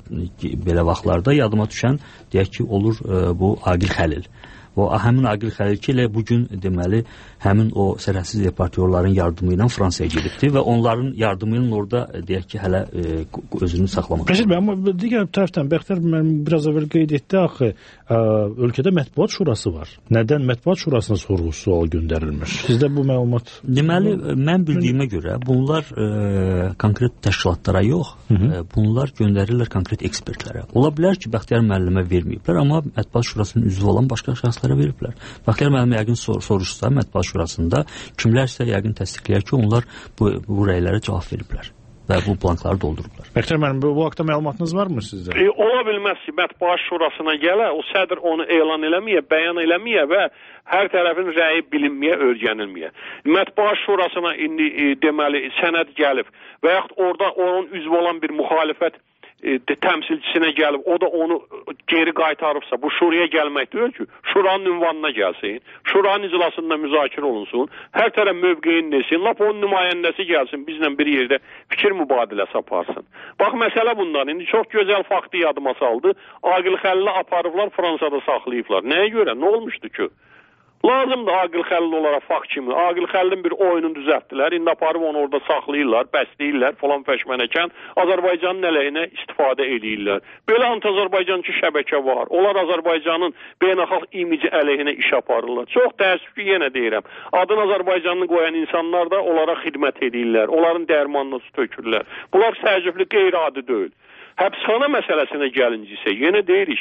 belə vaxtlarda yadıma düşən deyək ki, olur bu Aqil Xəlil. O həmin Aqil Xəlil ki, elə bugün deməli həmin o sərhədsiz reportyorların yardımı ilə Fransaya gedibdi və onların yardımı ilə orada deyək ki, hələ özünü saxlamaq. Rəşid bəy, amma digər tərəfdən Bəxtiyar müəllim biraz əvvəl qeyd etdi axı, ölkədə mətbuat şurası var. Nədən mətbuat şurasına sorğu-sual göndərilmir? Sizdə bu məlumat? Deməli, mən bildiyimə görə bunlar konkret təşkilatlara yox, bunlar göndərirlər konkret ekspertlərə. Ola bilər ki, Bəxtiyar müəllimə verməyiblər, amma mətbuat şurasının üzvü olan başqa şəxslərə veriblər. Bəxtiyar müəllim yəqin soruşsa mətbuat şurasında kimlərsə yəqin təsdiqləyər ki, onlar bu rəylərə cavab veriblər və bu blankları doldurublar. Bəxtiyar müəllim, bu haqda məlumatınız varmı sizdə? Ola bilməz ki, mətbuat şurasına gələ, o sədr onu elan eləməyə, bəyan eləməyə və hər tərəfin rəyi bilinməyə, öyrənilməyə. Mətbuat şurasına indi deməli sənəd gəlib və yaxud orada onun üzvü olan bir müxalifət təmsilçisinə gəlib, o da onu geri qaytarıbsa, bu şuraya gəlmək deyil ki, şuranın ünvanına gəlsin, şuranın iclasında müzakirə olunsun, hər tərəf mövqeyin desin, lap onun nümayəndəsi gəlsin, bizlə bir yerdə fikir mübadiləsi aparsın. Bax, məsələ bundan, indi çox gözəl faktı yadıma saldı, Aqil Xəlili aparıblar, Fransada saxlayıblar. Nəyə görə? Nə olmuşdu ki? Lazımdır Aqil Xəlil olaraq fakt kimi. Aqil Xəlilin bir oyununu düzəltdilər. İndi aparıb onu orada saxlayırlar, bəsləyirlər falan fəşmənəkən. Azərbaycanın əleyhinə istifadə edirlər. Belə anti-Azərbaycançı şəbəkə var. Onlar Azərbaycanın beynəlxalq imici əleyhinə iş aparırlar. Çox təəssüf ki, yenə deyirəm. Adını Azərbaycanlı qoyan insanlar da onlara xidmət edirlər. Onların dərmanını su tökürlər. Bunlar təəccüblü qeyri-adi deyil. Həbsxana məsələsinə gəlinci isə yenə deyirik,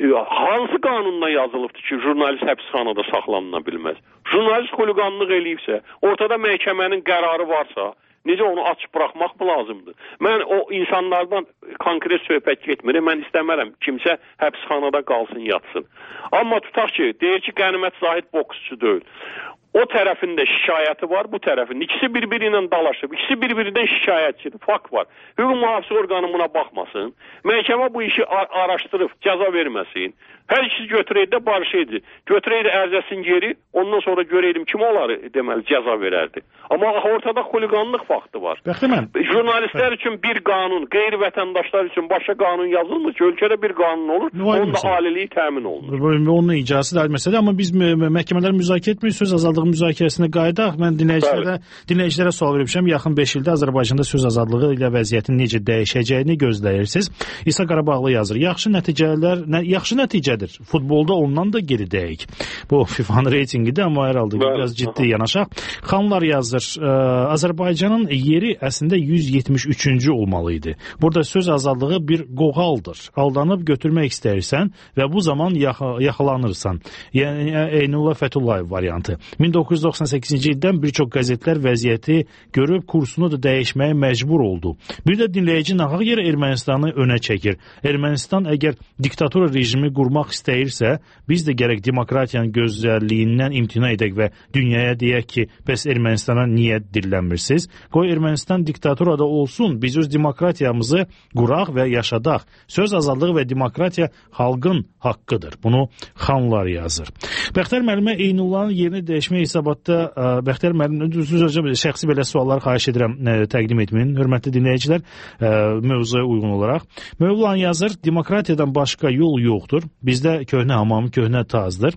hansı qanunla yazılıbdır ki, jurnalist həbsxanada saxlanıla bilməz? Jurnalist xuliqanlıq eləyibsə, ortada məhkəmənin qərarı varsa, necə onu açıb buraxmaq mı lazımdır? Mən o insanlardan konkret söhbət getmir, mən istəmərəm kimsə həbsxanada qalsın, yatsın. Amma tutaq ki, deyir ki, Qənimət Zahid boksçu deyil. O tərəfində şikayəti var, bu tərəfində. İkisi bir-biri ilə dalaşıb, ikisi bir-birindən şikayətçidir. Fakt var. Hüquq mühafizə orqanı buna baxmasın. Məhkəmə bu işi araşdırıb cəza verməsin. Hər ikisi götürəydi də barışaydı. Götürəydi ərzəsin geri, ondan sonra görəydim kim onları deməli cəza verərdi. Amma ortada xuliqanlıq faktı var. Jurnalistlər üçün bir qanun, qeyri-vətəndaşlar üçün başqa qanun yazılmır ki, ölkədə bir qanun olur, onda aliliyi təmin olunur. Onun icrası da məsələ, amma biz məhkəmələr müzakirə etmirik, söz azadlığı müzakirəsinə qayıdaq. Mən dinləyicilərə sual vermişəm. Yaxın 5 ildə Azərbaycanda söz azadlığı ilə vəziyyətin necə dəyişəcəyini gözləyirsiniz. İsa Qarabağlı yazır. Yaxşı nəticədir. Futbolda ondan da geridəyik. Bu FIFA'nın reytingidir, amma hər halda biraz ciddi yanaşaq. Xanlar yazır. Azərbaycanın yeri əslində 173-cü olmalıydı. Burada söz azadlığı bir qoğaldır. Aldanıb götürmək istəyirsən və bu zaman yaxalanırsan. Yəni Eynullah Fəthullayev variantı. 1998-ci ildən bir çox qəzetlər vəziyyəti görüb kursunu da dəyişməyə məcbur oldu. Bir də dinləyici nahaq yerə Ermənistanı önə çəkir. Ermənistan əgər diktatura rejimi qurmaq istəyirsə, biz də gərək demokratiyanın gözəlliyindən imtina edək və dünyaya deyək ki, bəs Ermənistana niyə dillənmirsiniz? Qoy Ermənistan diktaturada olsun, biz öz demokratiyamızı quraq və yaşadaq. Söz azadlığı və demokratiya xalqın haqqıdır. Bunu Xanlar yazır. Bəxtər müəllimə Eynullahın yerini dəyişmək hesabatda Bəxtər müəllim şəxsi belə suallar xahiş edirəm təqdim etməyin. Hörmətli dinləyicilər, mövzuya uyğun olaraq. Mövlan yazır, demokratiyadan başqa yol yoxdur. Bizdə köhnə hamam, köhnə tazdır.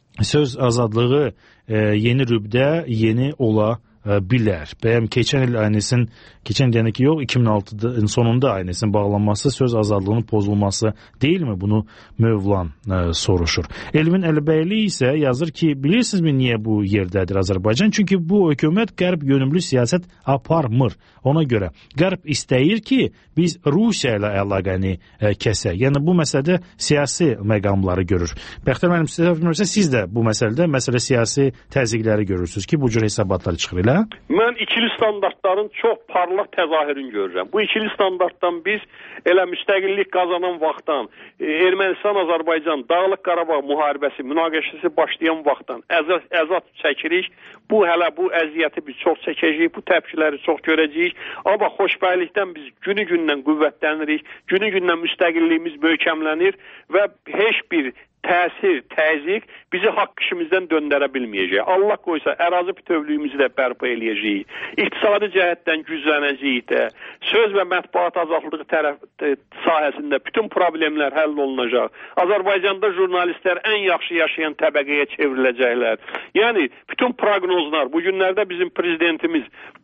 Söz azadlığı yeni rübdə yeni ola bilər. Bəyəm keçən il aynısın, keçən deyəndə ki, yox, 2006-nın sonunda aynısın bağlanması söz azadlığının pozulması deyilmi? Bunu Mövlan soruşur. Elvin Əlibəyli isə yazır ki, bilirsinizmi niyə bu yerdədir Azərbaycan? Çünki bu hökumət qərb yönümlü siyasət aparmır. Ona görə qərb istəyir ki, biz Rusiya ilə əlaqəni kəsək. Yəni bu məsələdə siyasi məqamları görür. Bəxtər müəllim, siz də bu məsələ siyasi təzyiqləri görürsünüz ki, bu cür hesabatlar çıxır elə? Mən ikili standartların çox parlaq təzahürünü görürəm. Bu ikili standartdan biz elə müstəqillik qazanan vaxtdan, Ermənistan-Azərbaycan Dağlıq Qarabağ müharibəsi, münaqişəsi başlayan vaxtdan əzab çəkirik. Bu hələ bu əziyyəti biz çox çəkəcəyik, bu təpkiləri çox görəcəyik. Amma xoşbəxtlikdən biz günü-gündən qüvvətlənirik, günü-gündən müstəqilliyimiz möhkəmlənir və heç bir təsir, təzyiq bizi haqq işimizdən döndərə bilməyəcək. Allah qoysa ərazi bütövlüyümüzü də bərpa eləyəcəyik. İqtisadi cəhətdən güclənəcəyik də. Söz və mətbuat azadlığı sahəsində bütün problemlər həll olunacaq. Azərbaycanda jurnalistlər ən yaxşı yaşayan təbəqəyə çevriləcəklər. Yəni bütün proqnozlar, bu günlərdə bizim prezidentimiz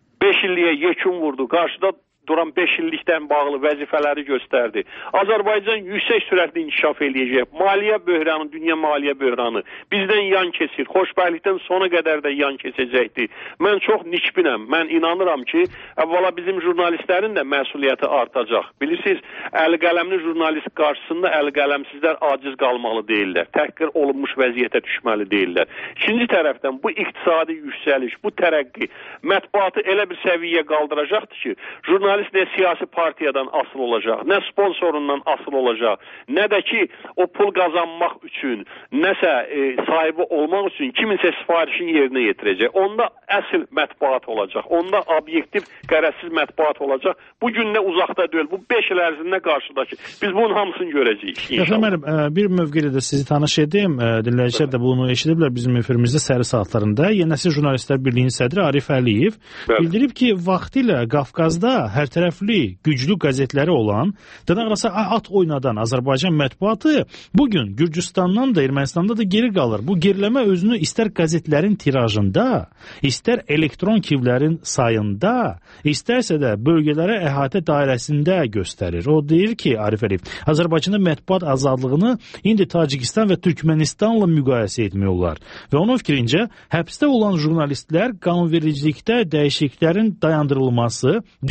5 illiyə yekun vurdu. Qarşıda duran 5 illikdən bağlı vəzifələri göstərdi. Azərbaycan yüksək sürətli inkişaf eləyəcək. Maliyyə böhranı, dünya maliyyə böhranı bizdən yan keçir. Xoşbəxtlikdən sona qədər də yan keçəcəkdir. Mən çox nikbinəm. Mən inanıram ki, əvvəla bizim jurnalistlərin də məsuliyyəti artacaq. Bilirsiniz, əli-qələmli jurnalist qarşısında əli-qələmsizlər aciz qalmalı deyirlər. Təhqir olunmuş vəziyyətə düşməli deyirlər. İkinci tərəfdən bu iqtisadi yüksəliş, bu tərəqqi mətbuatı elə bir səviyyə qaldıracaqdır ki, jurnalist nə siyasi partiyadan asıl olacaq, nə sponsorundan asıl olacaq, nə də ki o pul qazanmaq üçün, nəsə sahibi olmaq üçün kiminsə sifarişin yerinə yetirəcək. Onda əsl mətbuat olacaq, onda obyektiv, qərəzsiz mətbuat olacaq. Bu gün nə uzaqda deyil, bu 5 il ərzində qarşıdakı. Biz bunun hamısını görəcəyik. İnşallah. Bir mövqedə də sizi tanış edim. Dinləyicilər də bunu eşidiblər bizim efirimizdə səhər saatlarında. Yenisil Jurnalistlər Birliyinin sədri Arif Əliyev bildirib ki, vaxtilə Qafqazda hərtərəfli, güclü qəzetləri olan, dırnaqarası at oynadan Azərbaycan mətbuatı bugün Gürcüstandan da, Ermənistanda da geri qalır. Bu geriləmə özünü istər qəzetlərin tirajında, istər elektron kivlərin sayında, istərsə də bölgələrə əhatə dairəsində göstərir. O deyir ki, Arif Əliyev, Azərbaycanda mətbuat azadlığını indi Tacikistan və Türkmenistanla müqayisə etmək olar. Və onun fikrincə, həbsdə olan jurnalistlər qanunvericilikdə dəyişikliklərin dayandırılması, difamasiya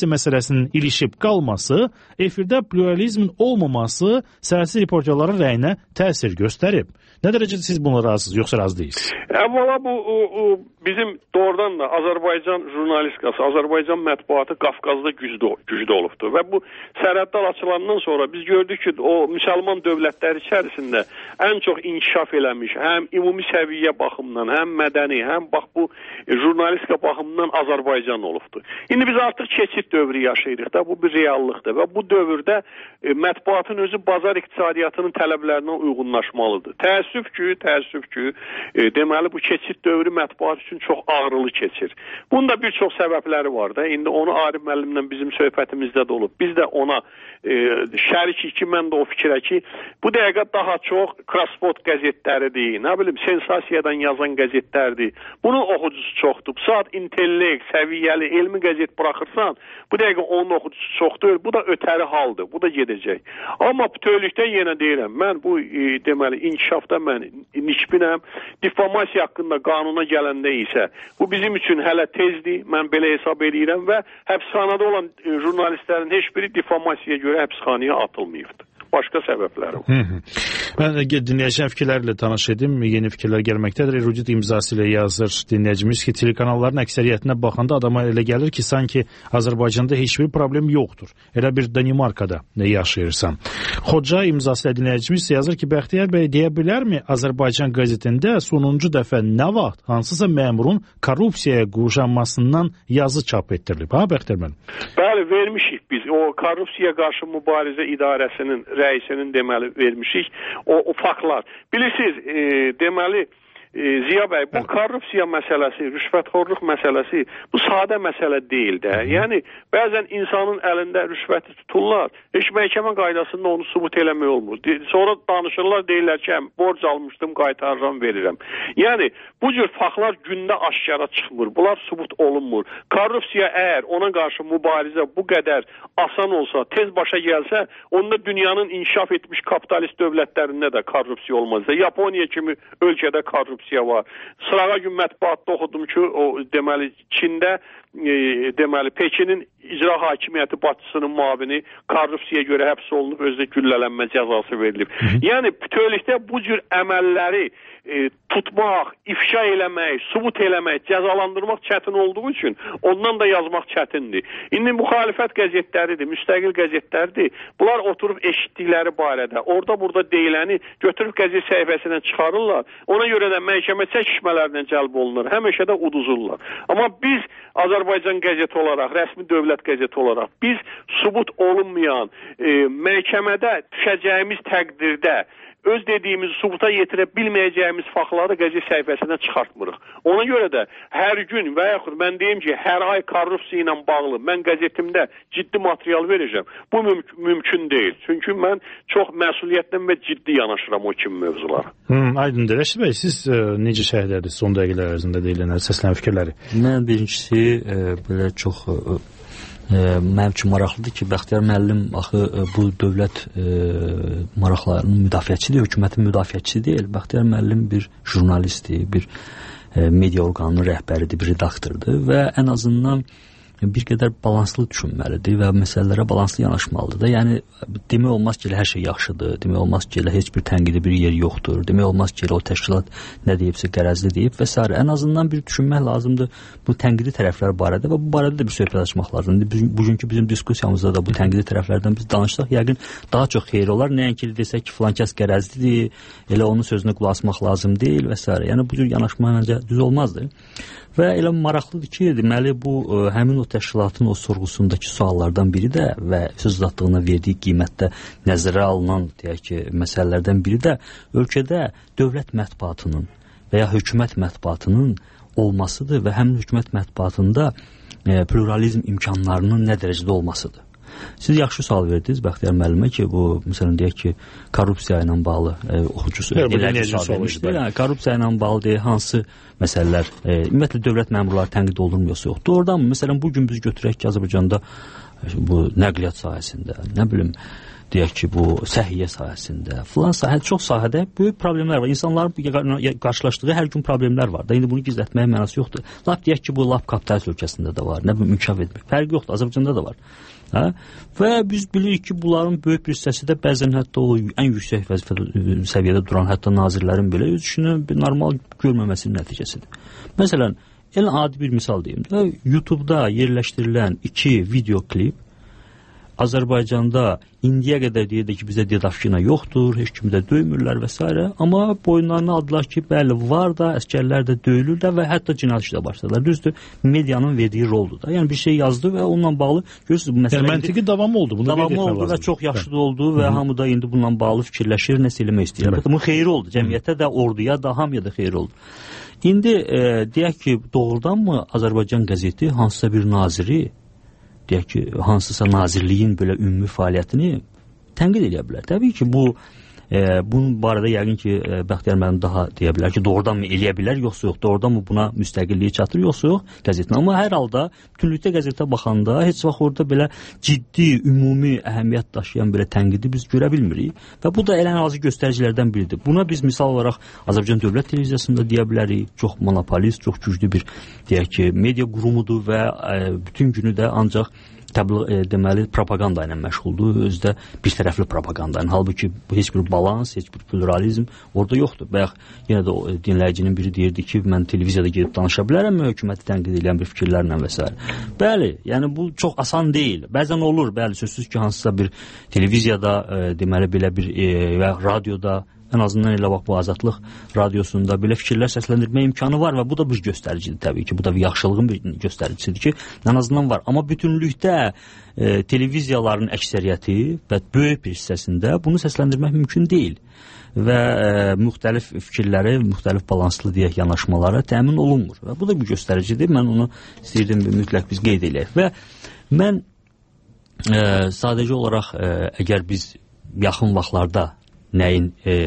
korrupsiya məsələsinin ilişib qalması, efirdə pluralizmin olmaması siyasi reporterların rəyinə təsir göstərib. Nə dərəcədə siz buna razısınız, yoxsa razı deyilsiniz? Əvvəla bu bizim doğrudan da Azərbaycan jurnalistikası, Azərbaycan mətbuatı Qafqazda güclü olubdur. Və bu sərhədlər açılandan sonra biz gördük ki, o müsəlman dövlətləri içərisində ən çox inkişaf eləmiş, həm ümumi səviyyə baxımından, həm mədəni, həm bax bu jurnalistika baxımından Azərbaycan olubdur. İndi biz artıq keçid dövrü yaşayırıq da, bu bir reallıqdır və bu dövrdə mətbuatın özü bazar iqtisadiyyatının tələblərinə uyğunlaşmalıdır. Təəssüf ki, deməli bu keçid dövrü mətbuat üçün çox ağrılı keçir. Bunun da bir çox səbəbləri var da. İndi onu Arif müəllimlə bizim söhbətimizdə də olub. Biz də ona şərikik ki, mən də o fikrə ki, bu dəqiqə daha çox krassport qəzetləridir, nə bilim, sensasiyadan yazan qəzetlərdir. Bunun oxucusu çoxdur. Saat intellekt, səviyyəli, elmi qəzet buraxırsan, bu dəqiqə onun oxucusu çoxdur. Bu da ötəri haldır. Bu da gedəcək. Amma bütövlükdə yenə deyirəm, mən bu deməli inkişafda mən nikbinəm. Difamasiya haqqında qanuna gələndə isə bu bizim üçün hələ tezdir. Mən belə hesab edirəm və həbsxanada olan jurnalistlərin heç biri difamasiyaya görə həbsxanaya atılmayıbdır. Başqa səbəbləri var. Mən dinləyicinin fikirlərlə tanış edim. Yeni fikirlər gəlməkdədir. Erudit imzası ilə yazır dinləyicimiz ki, telekanalların əksəriyyətinə baxanda adama elə gəlir ki, sanki Azərbaycanda heç bir problem yoxdur. Elə bir Danimarkada yaşayırsan. Xoca imzası ilə dinləyicimiz yazır ki, Bəxtiyar bəy deyə bilərmi Azərbaycan qəzetində sonuncu dəfə nə vaxt hansısa məmurun korrupsiyaya qurşanmasından yazı çap etdirilib? Ha, Bəxtiyar müəllim? Bəli, vermişik biz. O korrupsiya qarşı mübarizə idarəsinin rəisinin deməli vermişik o faktlar. Bilirsiniz, deməli Ziya bəy, bu korrupsiya məsələsi, rüşvətxorluq məsələsi bu sadə məsələ deyil də. Yəni bəzən insanın əlində rüşvəti tuturlar, heç məhkəmə qaydasında onu sübut eləmək olmur. Sonra danışırlar, deyirlər ki, borc almışdım, qaytarıram, verirəm. Yəni bu cür faktlar gündə aşkara çıxmır. Bunlar sübut olunmur. Korrupsiya əgər ona qarşı mübarizə bu qədər asan olsa, tez başa gəlsə, onda dünyanın inkişaf etmiş kapitalist dövlətlərində də korrupsiya olmaz. Yaponiya kimi ölkədə korrupsiya var. Sırağa gün mətbuatda oxudum ki, o deməli Çində deməli Pekinin icra hakimiyyəti başçısının müavini korrupsiyaya görə həbs olunub, özdə güllələnmə cəzası verilib. Yəni bütövlükdə bu cür əməlləri tutmaq, ifşa eləmək, sübut eləmək, cəzalandırmaq çətin olduğu üçün ondan da yazmaq çətindir. İndi müxalifət qəzetləridir, müstəqil qəzetlərdir. Bunlar oturub eşitdikləri barədə, orada-burada deyiləni götürüb qəzet səhifəsindən çıxarırlar. Ona görə də məhkəmə çəkişmələrinə cəlb olunur. Həmişə də uduzurlar. Amma biz Azərbaycan qəzeti olaraq, rəsmi dövlət qəzeti olaraq, biz sübut olunmayan məhkəmədə düşəcəyimiz təqdirdə öz dediyimiz sübuta yetirə bilməyəcəyimiz faktları qəzet səhifəsindən çıxartmırıq. Ona görə də hər gün və yaxud mən deyim ki, hər ay korrupsiya ilə bağlı mən qəzetimdə ciddi material verəcəm. Bu mümkün deyil. Çünki mən çox məsuliyyətlə və ciddi yanaşıram o kimi mövzulara. Aydındır. Rəşid bəy, siz necə şərh edərdiniz son dəqiqələr ərzində deyilənlər, səslənən fikirləri? Mən birincisi belə çox mənim üçün maraqlıdır ki, Bəxtiyar müəllim axı bu dövlət maraqlarının müdafiəçisidir, hökumətin müdafiəçisi deyil. Bəxtiyar müəllim bir jurnalistdir, bir media orqanının rəhbəridir, bir redaktordur və ən azından bir qədər balanslı düşünməlidir və məsələlərə balanslı yanaşmalıdır da. Yəni demək olmaz ki, hər şey yaxşıdır, demək olmaz ki, heç bir tənqidi bir yer yoxdur, demək olmaz ki, o təşkilat nə deyibsə qərəzli deyib və s. Ən azından bir düşünmək lazımdır bu tənqidi tərəflər barədə və bu barədə də bir söhbət açmaq lazımdır. Bugünkü bizim diskusiyamızda da bu tənqidi tərəflərdən biz danışsaq, yəqin daha çox xeyir olar. Nəinki desək ki, filan kəs qərəzlidir, elə onun sözünə qulaq asmaq lazım deyil və s. Yəni bu cür yanaşma məncə düz olmazdı. Və elə maraqlıdır ki, deməli bu həmin o təşkilatın o sorğusundakı suallardan biri də və söz uzatdığına verdiyi qiymətdə nəzərə alınan deyək ki, məsələlərdən biri də ölkədə dövlət mətbuatının və ya hökumət mətbuatının olmasıdır və həmin hökumət mətbuatında pluralizm imkanlarının nə dərəcədə olmasıdır. Siz yaxşı sual verdiniz Bəxtiyar müəllimə ki, bu məsələn deyək ki, korrupsiya ilə bağlı oxucusu korrupsiya ilə bağlı deyək hansı məsələlər, ümumiyyətlə dövlət məmurları tənqid olunmuyorsa yox. Doğrudan mı? Məsələn, bugün biz götürək ki, Azərbaycanda bu nəqliyyat sahəsində, nə bilim, deyək ki, bu səhiyyə sahəsində, filan çox sahədə böyük problemlər var. İnsanların qarşılaşdığı hər gün problemlər var da. İndi bunu gizlətməyə mənası yoxdur. Lap deyək ki, bu lap kapitalist ölkəsində də var. Nə bu inkişaf etmək. Fərqi yoxdur. Azərbaycanda da var. Hə? Və biz bilirik ki, bunların böyük bir hissəsi də bəzən hətta o ən yüksək səviyyədə duran hətta nazirlərin belə öz işini normal görməməsinin nəticəsidir. Məsələn, elə adi bir misal deyim də, YouTube-da yerləşdirilən 2 video klip Azərbaycanda indiyə qədər deyirdi ki, bizdə dedafkina yoxdur, heç kimi də döymürlər və s. Amma boyunlarına aldılar ki, bəli, var da, əskərlər də döyülürlər və hətta cinayət işlə başladılar. Düzdür, medianın verdiyi roldur da. Yəni bir şey yazdı və onunla bağlı görürsünüz bu məsələ. Yəni məntiqi davamı oldu. Davamı oldu və çox yaxşı da oldu və hamı da indi bununla bağlı fikirləşir, nəsə eləmək istəyir. Bu xeyri oldu. Cəmiyyətə də, orduya da, hamıya da xeyri oldu. İndi deyək ki, doğrudanmı Azərbaycan qəzeti hansısa bir naziri deyək ki, hansısa nazirliyin belə ümumi fəaliyyətini tənqid edə bilər. Təbii ki, bunun barədə yəqin ki, Bəxtiyar müəllim daha deyə bilər ki, doğrudanmı eləyə bilər, yoxsa yox, doğrudanmı buna müstəqilliyi çatır, yoxsa yox qəzetin. Amma hər halda bütünlükdə qəzetə baxanda heç vaxt orada belə ciddi, ümumi əhəmiyyət daşıyan belə tənqidi biz görə bilmirik və bu da ən azı göstəricilərdən biridir. Buna biz misal olaraq Azərbaycan Dövlət Televiziyasında deyə bilərik, çox monopolist, çox güclü bir deyək ki, media qurumudur və bütün günü də ancaq deməli propaganda ilə məşğuldur, özdə bir tərəfli propaganda. Halbuki heç bir balans, heç bir pluralizm orada yoxdur. Bayaq yenə də dinləyicinin biri deyirdi ki, mən televiziyada gedib danışa bilərəm hökuməti tənqid edən bir fikirlərlə və s. Bəli, yəni bu çox asan deyil. Bəzən olur, bəli, sözsüz ki, hansısa bir televiziyada deməli belə bir və radioda ən azından elə bax bu Azadlıq radiosunda belə fikirlər səsləndirmə imkanı var və bu da bir göstəricidir təbii ki. Bu da bir yaxşılığın bir göstəricisidir ki, ən azından var. Amma bütünlükdə televiziyaların əksəriyyəti və böyük bir hissəsində bunu səsləndirmək mümkün deyil və müxtəlif fikirləri, müxtəlif balanslı deyək yanaşmalara təmin olunmur və bu da bir göstəricidir. Mən onu istəyirdim mütləq biz qeyd edək və mən sadəcə olaraq əgər biz yaxın vaxtlarda nəyin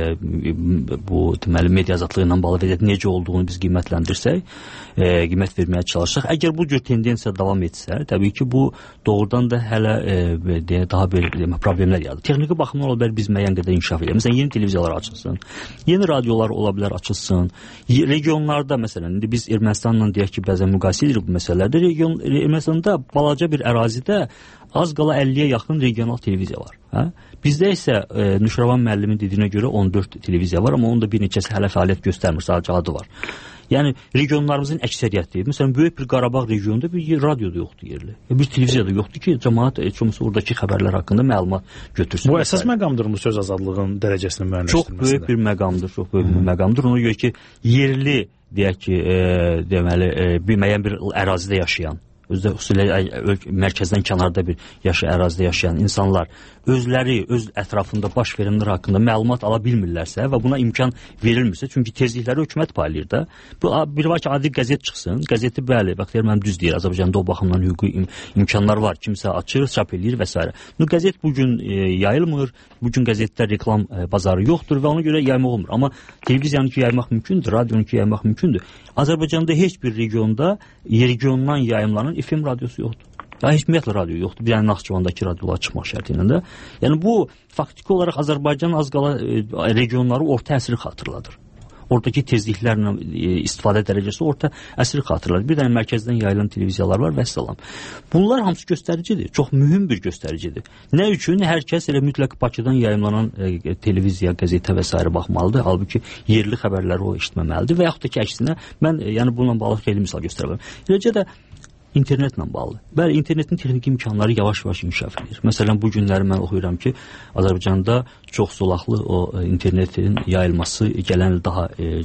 bu deməli media azadlığı ilə bağlı vəziyyət necə olduğunu biz qiymətləndirsək, qiymət verməyə çalışsaq, əgər bu cür tendensiya davam etsə, təbii ki, bu doğrudan da hələ daha bir problemlər yaradır. Texniki baxımdan ola bilər biz müəyyən qədər inkişaf edək. Məsələn, yeni televiziyalar açılsın, yeni radiolar ola bilər açılsın. Regionlarda məsələn, indi biz Ermənistanla deyək ki, bəzən müqayisə edirik bu məsələlərdə. Ermənistanda balaca bir ərazidə az qala 50-yə yaxın regional televiziya var. Hə? Bizdə isə Nüşravan müəllimin dediyinə görə 14 televiziya var, amma onun da bir neçəsi hələ fəaliyyət göstərmir, sadəcə adı var. Yəni regionlarımızın əksəriyyəti, məsələn böyük bir Qarabağ regionunda bir radio da yoxdur yerli. Bir televiziya da yoxdur ki, cəmaət oradakı xəbərlər haqqında məlumat götürsün. Bu əsas məqamdır bu söz azadlığının dərəcəsinin müəyyənləşdirilməsində. Çox böyük bir məqamdır, çox böyük bir məqamdır. Ona görə ki, yerli deyək ki, deməli bir müəyyən bir ərazidə yaşayan, özdə mərkəzdən kənarda bir ərazidə yaşayan insanlar özləri, öz ətrafında baş verənlər haqqında məlumat ala bilmirlərsə və buna imkan verilmirsə, çünki tezlikləri hökumət paylayır da. Bu bir var ki, adi qəzet çıxsın. Qəzeti bəli, Bəxtiyar müəllim düz deyir. Azərbaycanda o baxımdan hüquqi imkanlar var. Kimsə açır, çap eləyir və s. Qəzet bu gün yayılmır. Bu gün qəzetdə reklam bazarı yoxdur və ona görə yaymaq olmur. Amma televiziyanınki yaymaq mümkündür, radionunki yaymaq mümkündür. Azərbaycanda heç bir regionda regiondan yayımlanan FM radiosu yoxdur. Ya heç ümumiyyətlə radio yoxdur. Bir yəni Naxçıvandakı radiolar çıxmaq şərti ilə də. Yəni bu faktiki olaraq Azərbaycan az qala regionları orta əsri xatırladır. Oradakı tezliklərlə istifadə dərəcəsi orta əsri xatırladır. Bir dənə mərkəzdən yayılan televiziyalar var və salam. Bunlar hamısı göstəricidir. Çox mühüm bir göstəricidir. Nə üçün? Hər kəs elə mütləq Bakıdan yayımlanan televiziya, qəzetə və s. baxmalıdır. Halbuki yerli xəbərləri o eşitməməlidir və yaxud da ki, əksinə mən yəni bununla bağlı xeyli misal göstərə bilərəm. Eləcə də internetlə bağlı. Bəli, internetin texniki imkanları yavaş-yavaş inkişaf edir. Məsələn, bu günləri mən oxuyuram ki, Azərbaycanda çox zolaqlı o internetin yayılması gələn il daha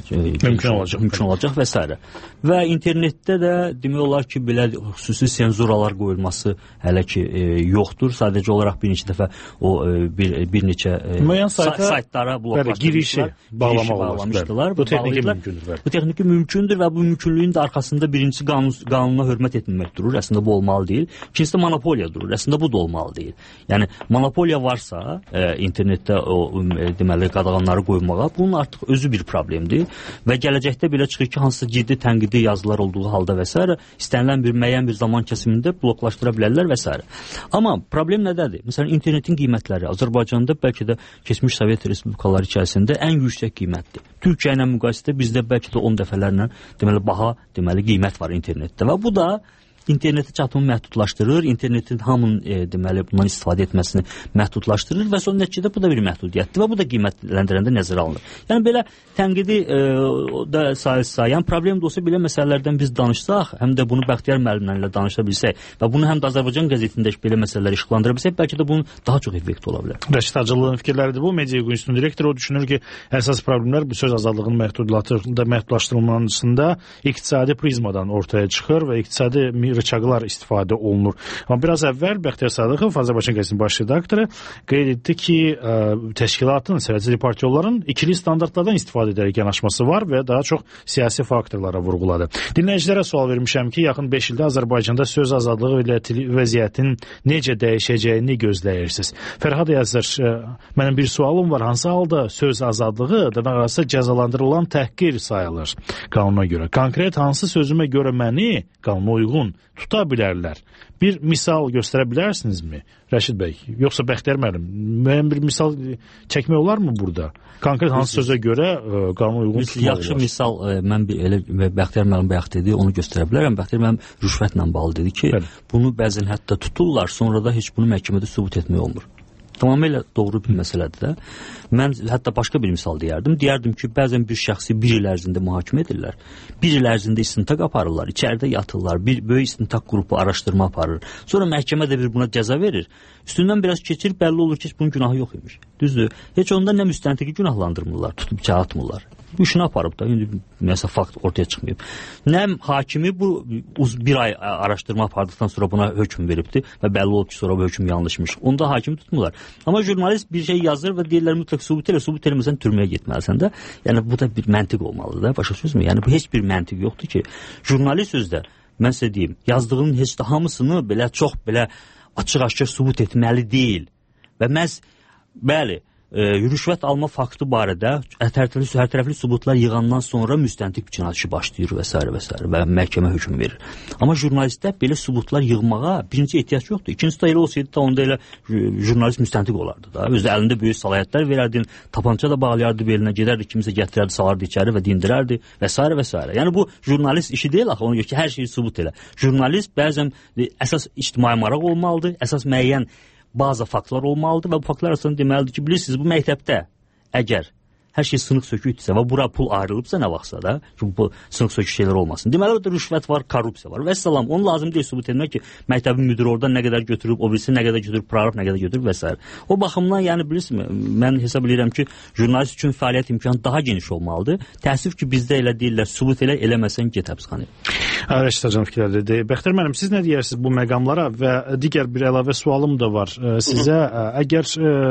mümkün olacaq və s. Və internetdə də demək olar ki, belə xüsusi senzuralar qoyulması hələ ki yoxdur. Sadəcə olaraq bir neçə dəfə o bir neçə saytlara girişi bağlamışdılar. Bu texniki mümkündür. Bu texniki mümkündür və bu mümkünlüyün də arxasında birincisi qanuna hörmət etmək durur. Əslində bu olmalı deyil. İkincisi də monopoliya durur. Əslində bu da olmalı deyil. Yəni monopoliya varsa internetdə o deməli qadağanları qoymağa, bunun artıq özü bir problemdir və gələcəkdə belə çıxır ki, hansı ciddi tənqidi yazılar olduğu halda və s. istənilən bir müəyyən bir zaman kəsimində bloklaşdıra bilərlər və s. Amma problem nədədir? Məsələn, internetin qiymətləri Azərbaycanda bəlkə də keçmiş Sovet Respublikaları içərisində ən yüksək qiymətdir. Türkiyə ilə müqayisədə bizdə bəlkə də 10 dəfələrlə deməli baha, deməli qiymət var internetdə və bu da interneti çatımı məhdudlaşdırır, internetin hamının deməli bundan istifadə etməsini məhdudlaşdırır və son nəticədə bu da bir məhdudiyyətdir və bu da qiymətləndirəndə nəzərə alınır. Yəni belə tənqidi da sayan problem də olsa belə məsələlərdən biz danışsaq, həm də bunu Bəxtiyar müəllimlə danışa bilsək və bunu həm də Azərbaycan qəzetində belə məsələləri işıqlandıra bilsək, bəlkə də bunun daha çox effekti ola bilər. Rəşid Hacılı'nın fikirləridir bu. Media Hüquq İnstitutunun direktoru o düşünür ki, əsas problemlər bu söz azadlığının məhdudlaşdırılmasında iqtisadi prizmadan ortaya çıxır və iqtisadi rıçaqlar istifadə olunur. Amma biraz əvvəl Bəxtiyar Sadıqov, Azərbaycan qəzetinin baş redaktoru qeyd etdi ki, təşkilatın, siyasi partiyaların ikili standartlardan istifadə edərək yanaşması var və daha çox siyasi faktorlara vurğuladı. Dinləyicilərə sual vermişəm ki, yaxın 5 ildə Azərbaycanda söz azadlığı ilə vəziyyətin necə dəyişəcəyini gözləyirsiniz. Fərhad yazır, mənim bir sualım var. Hansı halda söz azadlığı dırnaqarası cəzalandırılan təhqir sayılır qanuna görə? Konkret hansı sözümə görə məni qanuna uyğun tuta bilərlər? Bir misal göstərə bilərsinizmi Rəşid bəy? Yoxsa Bəxtiyar müəllim, müəyyən bir misal çəkmək olar mı burada? Konkret hansı sözə görə qanuna uyğun tutmaq olar? Yaxşı misal, mən elə Bəxtiyar müəllim bayaq dedi, onu göstərə bilərəm. Bəxtiyar müəllim rüşvətlə bağlı dedi ki, bunu bəzən hətta tuturlar, sonra da heç bunu məhkəmədə sübut etmək olmur. Tamamilə doğru bir məsələdir də. Mən hətta başqa bir misal deyərdim. Deyərdim ki, bəzən bir şəxsi 1 il ərzində mühakimə edirlər. 1 il ərzində istintaq aparırlar, içəridə yatırlar, bir böyük istintaq qrupu araşdırma aparır. Sonra məhkəmə də bir buna cəza verir. Üstündən biraz keçir, bəlli olur ki, bunun günahı yox imiş. Düzdür? Heç onda nə müstəntiqi günahlandırmırlar, tutub içə atmırlar. Bu işini aparıb da, indi nəsə fakt ortaya çıxmayıb. Nə hakimi bu bir ay araşdırma apardıqdan sonra buna hökm veribdir və bəlli olub ki, sonra bu hökm yanlışmış. Onda hakim tutmurlar. Amma jurnalist bir şey yazır və deyirlər mütləq sübut eləməsən türməyə getməlisən də. Yəni bu da bir məntiq olmalıdır da, başa düşürsünüzmü? Yəni bu heç bir məntiq yoxdur ki, jurnalist özdə, mən sizə deyim, yazdığının heç də hamısını belə çox belə açıq-aşkar sübut etməli deyil. Və məhz, bəli, rüşvət alma faktı barədə hərtərəfli sübutlar yığandan sonra müstəntiq cinayət işi başlayır və s. və məhkəmə hökm verir. Amma jurnalistdə belə sübutlar yığmağa birinci ehtiyac yoxdur. İkincisi də elə olsaydı da onda elə jurnalist müstəntiq olardı da. Özü əlində böyük səlahiyyətlər verərdi, tapança da bağlayardı belinə, gedərdi kimsə gətirərdi, salardı içəri və dindirərdi və s. və s. Yəni bu jurnalist işi deyil axı, ona görə ki, hər şeyi sübut elə. Jurnalist bəzən əsas ictimai maraq olmalıdır, əsas müəyyən bazı faktlar olmalıdır və bu faktlar arasında deməlidir ki, bilirsiniz, bu məktəbdə əgər hər şey sınıq sökükdürsə və bura pul ayrılıbsa nə vaxtsa da, ki, bu sınıq sökük şeylər olmasın. Deməli, orada rüşvət var, korrupsiya var. Və salam, onu lazım deyil sübut etmək ki, məktəbin müdürü oradan nə qədər götürüb, o birisi nə qədər götürüb, proqram nə qədər götürüb və s. O baxımdan, yəni bilirsiniz, mən hesab edirəm ki, jurnalist üçün fəaliyyət imkanı daha geniş olmalıdır. Təəssüf ki, bizdə elə deyirlər, sübut elə, eləməsən get həbsxanaya. Rəşid Hacım fikirlərdir. Bəxtiyar müəllim, siz nə deyərsiniz bu məqamlara və digər bir əlavə sualım da var sizə. Əgər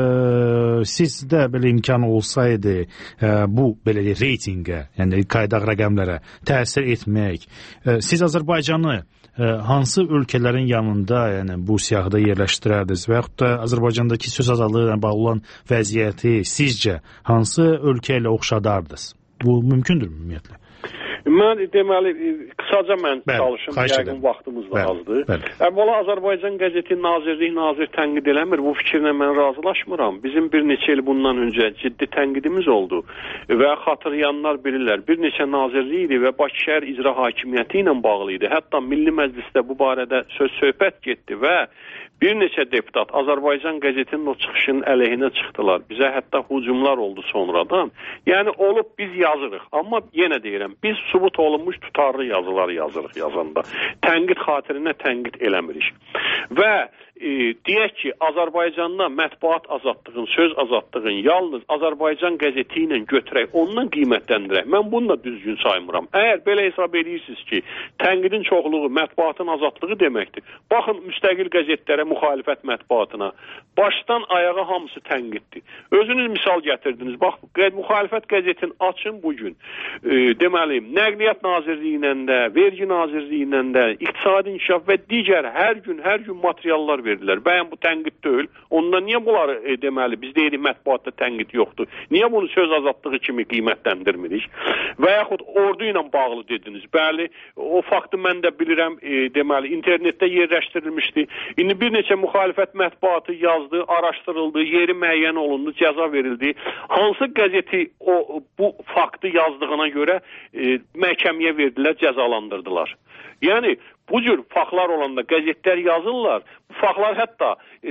sizdə belə imkan olsaydı bu belə reytinqə, yəni qaydaq rəqəmlərə təsir etmək, siz Azərbaycanı hansı ölkələrin yanında, yəni bu siyahıda yerləşdirərdiniz və yaxud da Azərbaycandakı söz azadlığı ilə bağlı olan vəziyyəti sizcə hansı ölkə ilə oxşadardınız? Bu mümkündür ümumiyyətlə? Mən deməli, qısaca mən çalışım, yəqin vaxtımız da azdır. Əvvəla Azərbaycan qəzeti nazir tənqid eləmir, bu fikirlə mən razılaşmıram. Bizim bir neçə il bundan öncə ciddi tənqidimiz oldu və xatırlayanlar bilirlər. Bir neçə nazirlik idi və Bakı şəhər icra hakimiyyəti ilə bağlı idi. Hətta Milli Məclisdə bu barədə söhbət getdi və bir neçə deputat Azərbaycan qəzetinin o çıxışının əleyhinə çıxdılar. Bizə hətta hücumlar oldu sonradan. Yəni olub biz yazırıq. Amma yenə deyirəm, biz sübut olunmuş tutarlı yazılar yazırıq yazanda. Tənqid xatirinə tənqid eləmirik. Və deyək ki, Azərbaycanda mətbuat azadlığın, söz azadlığın yalnız Azərbaycan qəzeti ilə götürək, ondan qiymətləndirək. Mən bunu da düzgün saymıram. Əgər belə hesab edirsiniz ki, tənqidin çoxluğu mətbuatın azadlığı deməkdir. Baxın, müstəqil qəzetlərə, müxalifət mətbuatına. Başdan ayağa hamısı tənqiddir. Özünüz misal gətirdiniz. Bax, müxalifət qəzetini açın bugün. Deməli, Nəqliyyat Nazirliyi ilə də, Vergi Nazirliyi ilə də, İqtisadi İnkişaf və digər hər gün materiallar verir. verdilər. Bəyən bu tənqid deyil. Ondan niyə bunları deməli biz deyirik mətbuatda tənqid yoxdur? Niyə bunu söz azadlığı kimi qiymətləndirmirik? Və yaxud ordu ilə bağlı dediniz. Bəli, o faktı mən də bilirəm, deməli internetdə yerləşdirilmişdi. İndi bir neçə müxalifət mətbuatı yazdı, araşdırıldı, yeri müəyyən olundu, cəza verildi. Hansı qəzeti bu faktı yazdığına görə məhkəməyə verdilər, cəzalandırdılar. Yəni bu cür faktlar olanda qəzetlər yazırlar. Bu faktlar hətta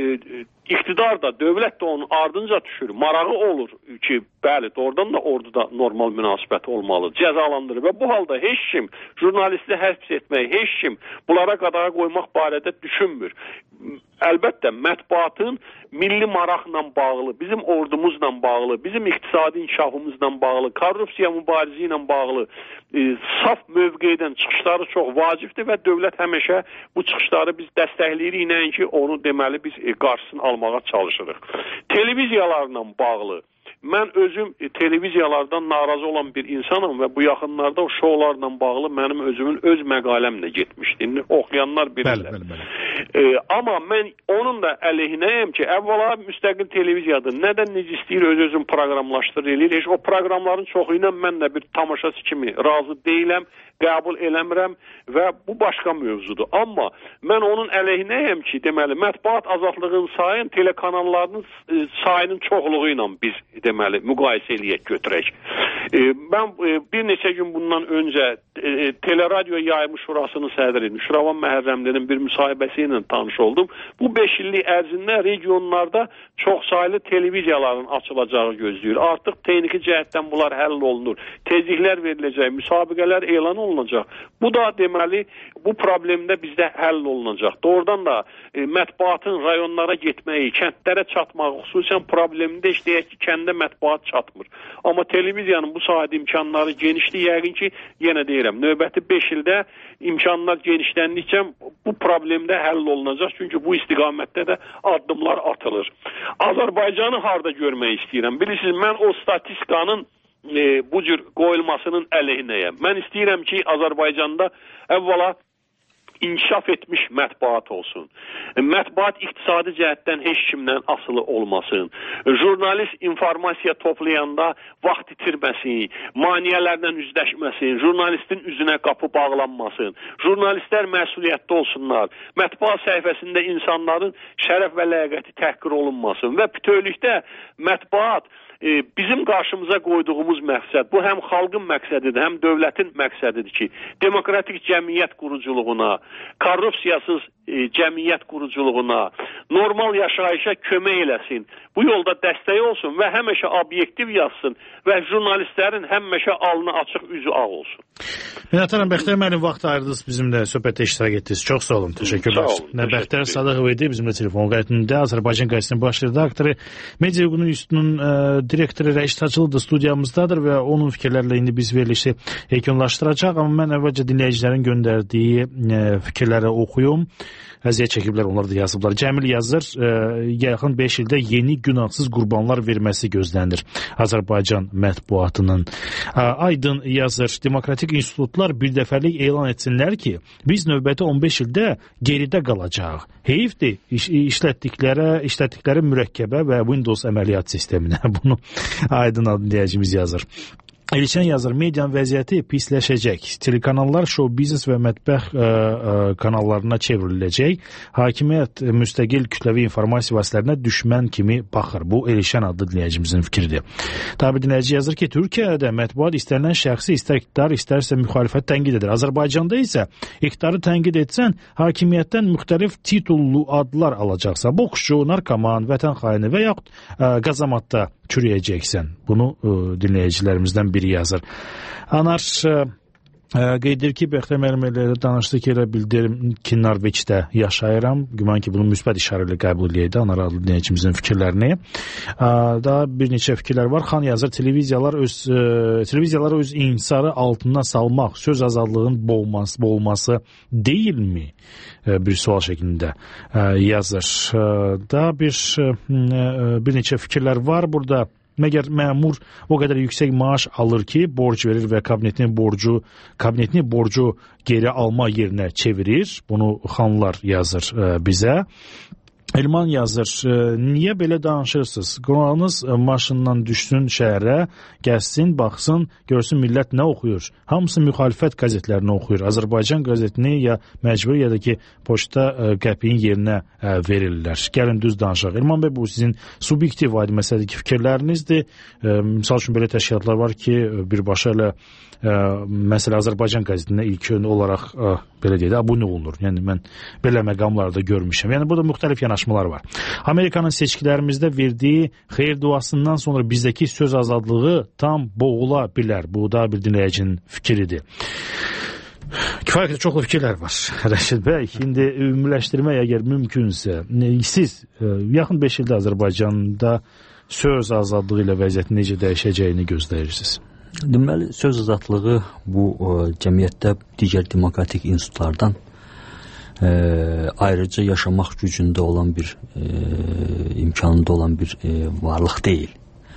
iqtidar da, dövlət də onun ardınca düşür. Marağı olur ki, bəli, doğrudan da orduda normal münasibət olmalı, cəzalandırır. Və bu halda heç kim jurnalisti həbs etmək, heç kim bunlara qadağa qoymaq barədə düşünmür. Əlbəttə, mətbuatın milli maraqla bağlı, bizim ordumuzla bağlı, bizim iqtisadi inkişafımızla bağlı, korrupsiya mübarizə ilə bağlı saf mövqedən çıxışları çox vacibdir və dövlət həmişə bu çıxışları biz dəstəkləyirik, nəinki onu deməli biz qarşısını almağa çalışırıq. Televiziyalarla bağlı mən özüm televiziyalardan narazı olan bir insanım və bu yaxınlarda o şoularla bağlı mənim özümün öz məqaləmlə getmişdi. İndi oxuyanlar bilirlər. Amma mən onun da əleyhinəyəm ki, əvvəla müstəqil televiziyadır. Nədən necə istəyir, öz-özün proqramlaşdırır, eləyir. Heç o proqramların çoxu ilə mən də bir tamaşaçı kimi razı deyiləm, qəbul eləmirəm və bu başqa mövzudur. Amma mən onun əleyhinəyəm ki, deməli, mətbuat azadlığının sayın telekanallarının sayının çoxluğu ilə biz deməli, müqayisə eləyək, götürək. Mən bir neçə gün bundan öncə Teleradyo Yayımı Şurasının sədri Şuravan Məhərrəmlinin bir müsahibəsi ilə tanış oldum. Bu 5 illik ərzində regionlarda çox saylı televiziyaların açılacağı gözləyir. Artıq texniki cəhətdən bunlar həll olunur. Tezliklər veriləcək, müsabiqələr elan olunacaq. Bu da deməli, bu problemdə bizdə həll olunacaq. Doğrudan da mətbuatın rayonlara getməyi, kəndlərə çatmağı, xüsusən problemində işləyək ki, kəndə mətbuat çatmır. Amma televiziyanın bu sahədə imkanları genişdir. Yəqin ki, yenə deyirəm, növbəti 5 ildə imkanlar genişləndikcə bu problemdə həll olunacaq. Çünki bu istiqamətdə də addımlar atılır. Azərbaycanı harda görmək istəyirəm? Bilirsiniz, mən o statistikanın bu cür qoyulmasının əleyhinəyəm. Mən istəyirəm ki, Azərbaycanda əvvəla inkişaf etmiş mətbuat olsun. Mətbuat iqtisadi cəhətdən heç kimdən asılı olmasın. Jurnalist informasiya toplayanda vaxt itirməsin, maniyələrlə üzləşməsin, jurnalistin üzünə qapı bağlanmasın. Jurnalistlər məsuliyyətli olsunlar. Mətbuat səhifəsində insanların şərəf və ləyaqəti təhqir olunmasın və bütövlükdə mətbuat bizim qarşımıza qoyduğumuz məqsəd, bu həm xalqın məqsədidir, həm dövlətin məqsədidir ki, demokratik cəmiyyət quruculuğuna, korrupsiyasız cəmiyyət quruculuğuna, normal yaşayışa kömək eləsin. Bu yolda dəstək olsun və həmişə obyektiv yazsın və jurnalistlərin həmişə alnı açıq, üzü ağ olsun. Münəttəran Bəxtər müəllim, vaxt ayırdınız bizimlə söhbətdə iştirak etdiniz. Çox sağ olun, təşəkkürlər. Bəxtər Sadıqov idi bizimlə telefon qayıtında, Azərbaycan qəzetinin baş redaktoru, Media Hüququnun İnstitutunun direktoru Rəşid Hacılıdır studiyamızdadır və onun fikirlərlə indi biz verilişi yekunlaşdıracaq. Amma mən əvvəlcə dinləyicilərin göndərdiyi fikirləri oxuyum. Əziyyət çəkiblər, onlar da yazıblar. Cəmil yazır, yaxın 5 ildə yeni günahsız qurbanlar verməsi gözlənir Azərbaycan mətbuatının. Aydın yazır, demokratik institutlar birdəfəlik elan etsinlər ki, biz növbəti 15 ildə geridə qalacaq. Heyifdir işlətdikləri mürəkkəbə və Windows əməliyyat sisteminə. Bunu Aydın adlı dinləyicimiz yazır. Elçən yazır, medianın vəziyyəti pisləşəcək. Telekanallar show biznes və mətbəx kanallarına çevriləcək. Hakimiyyət müstəqil kütləvi informasiya vasitələrinə düşmən kimi baxır. Bu Elçən adlı dinləyicimizin fikridir. Tabi dinləyici yazır ki, Türkiyədə mətbuat istənilən şəxsi istər iqtidar, istərsə müxalifət tənqid edir. Azərbaycanda isə iqtidarı tənqid etsən, hakimiyyətdən müxtəlif titullu adlar alacaqsa, boksçu, narkoman, vətən xaini və yaxud qazamatda çürüyəcəksən. Bunu dinləyicilərimizdən biri yazır. Anar qeyd edir ki, Bəxtər müəllim ilə danışdı ki, elə bildirim ki, Norveçdə yaşayıram. Güman ki, bunu müsbət işarə ilə qəbul edəydi Anar adlı dinləyicimizin fikirlərini. Daha bir neçə fikirlər var. Xan yazır, televiziyalara öz inhisarı altına salmaq söz azadlığının boğulması deyilmi? Bir sual şəklində yazır. Daha bir neçə fikirlər var burada. Məgər məmur o qədər yüksək maaş alır ki, borc verir və kabinetini borcu geri alma yerinə çevirir. Bunu xanlar yazır bizə. Elman yazır, niyə belə danışırsınız? Qonağınız maşından düşsün şəhərə, gəlsin, baxsın, görsün millət nə oxuyur. Hamısı müxalifət qəzetlərini oxuyur. Azərbaycan qəzetini ya məcbur ya da ki, poçta qəpiyin yerinə verirlər. Gəlin düz danışaq. Elman bəy, bu sizin subyektiv aydın məsələdəki fikirlərinizdir. Misal üçün belə təşkilatlar var ki, birbaşa elə məsələ Azərbaycan qəzetinə ilk olaraq belə deyək də abunə olunur. Yəni mən belə məqamlarda görmüşəm. Yəni burada müxtəlif yanaşmalar var. Amerikanın seçkilərimizdə verdiyi xeyir duasından sonra bizdəki söz azadlığı tam boğula bilər. Bu da bir dinləyicinin fikridir. Kifayət çoxlu fikirlər var. Rəşid bəy, indi ümumiləşdirmək əgər mümkünsə, siz yaxın 5 ildə Azərbaycanda söz azadlığı ilə vəziyyətin necə dəyişəcəyini gözləyirsiniz? Deməli, söz azadlığı bu cəmiyyətdə digər demokratik institutlardan ayrıca yaşamaq gücündə olan bir imkanında olan bir varlıq deyil.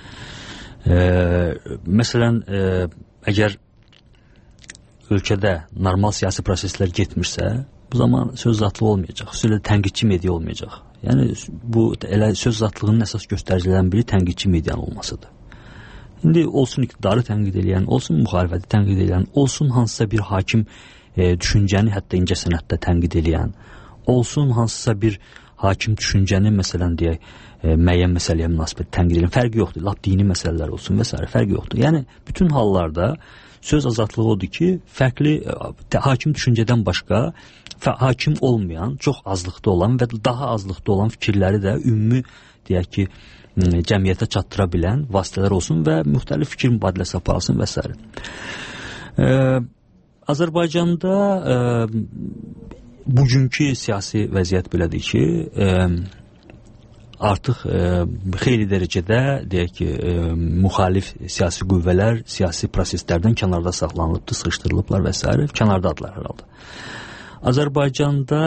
Məsələn, əgər ölkədə normal siyasi proseslər getmirsə, bu zaman söz azadlığı olmayacaq. Xüsusilə tənqidçi media olmayacaq. Yəni, bu elə söz azadlığının əsas göstəricilərdən biri tənqidçi medianın olmasıdır. İndi olsun iqtidarı tənqid edən, olsun müxalifəti tənqid edən, olsun hansısa bir hakim düşüncəni hətta incəsənətdə tənqid edən, olsun hansısa bir hakim düşüncəni məsələn deyək, müəyyən məsələyə münasibət tənqid edən, fərqi yoxdur. Lap dini məsələlər olsun və s. fərqi yoxdur. Yəni, bütün hallarda söz azadlığı odur ki, fərqli hakim düşüncədən başqa hakim olmayan, çox azlıqda olan və daha azlıqda olan fikirləri də ümumi deyək ki, cəmiyyətə çatdıra bilən vasitələr olsun və müxtəlif fikir mübadiləsi aparılsın və s. Azərbaycanda bugünkü siyasi vəziyyət belədir ki, artıq xeyli dərəcədə deyək ki, müxalif siyasi qüvvələr siyasi proseslərdən kənarda saxlanılıbdır, sıxışdırılıblar və s. Kənardadılar hər halda. Azərbaycanda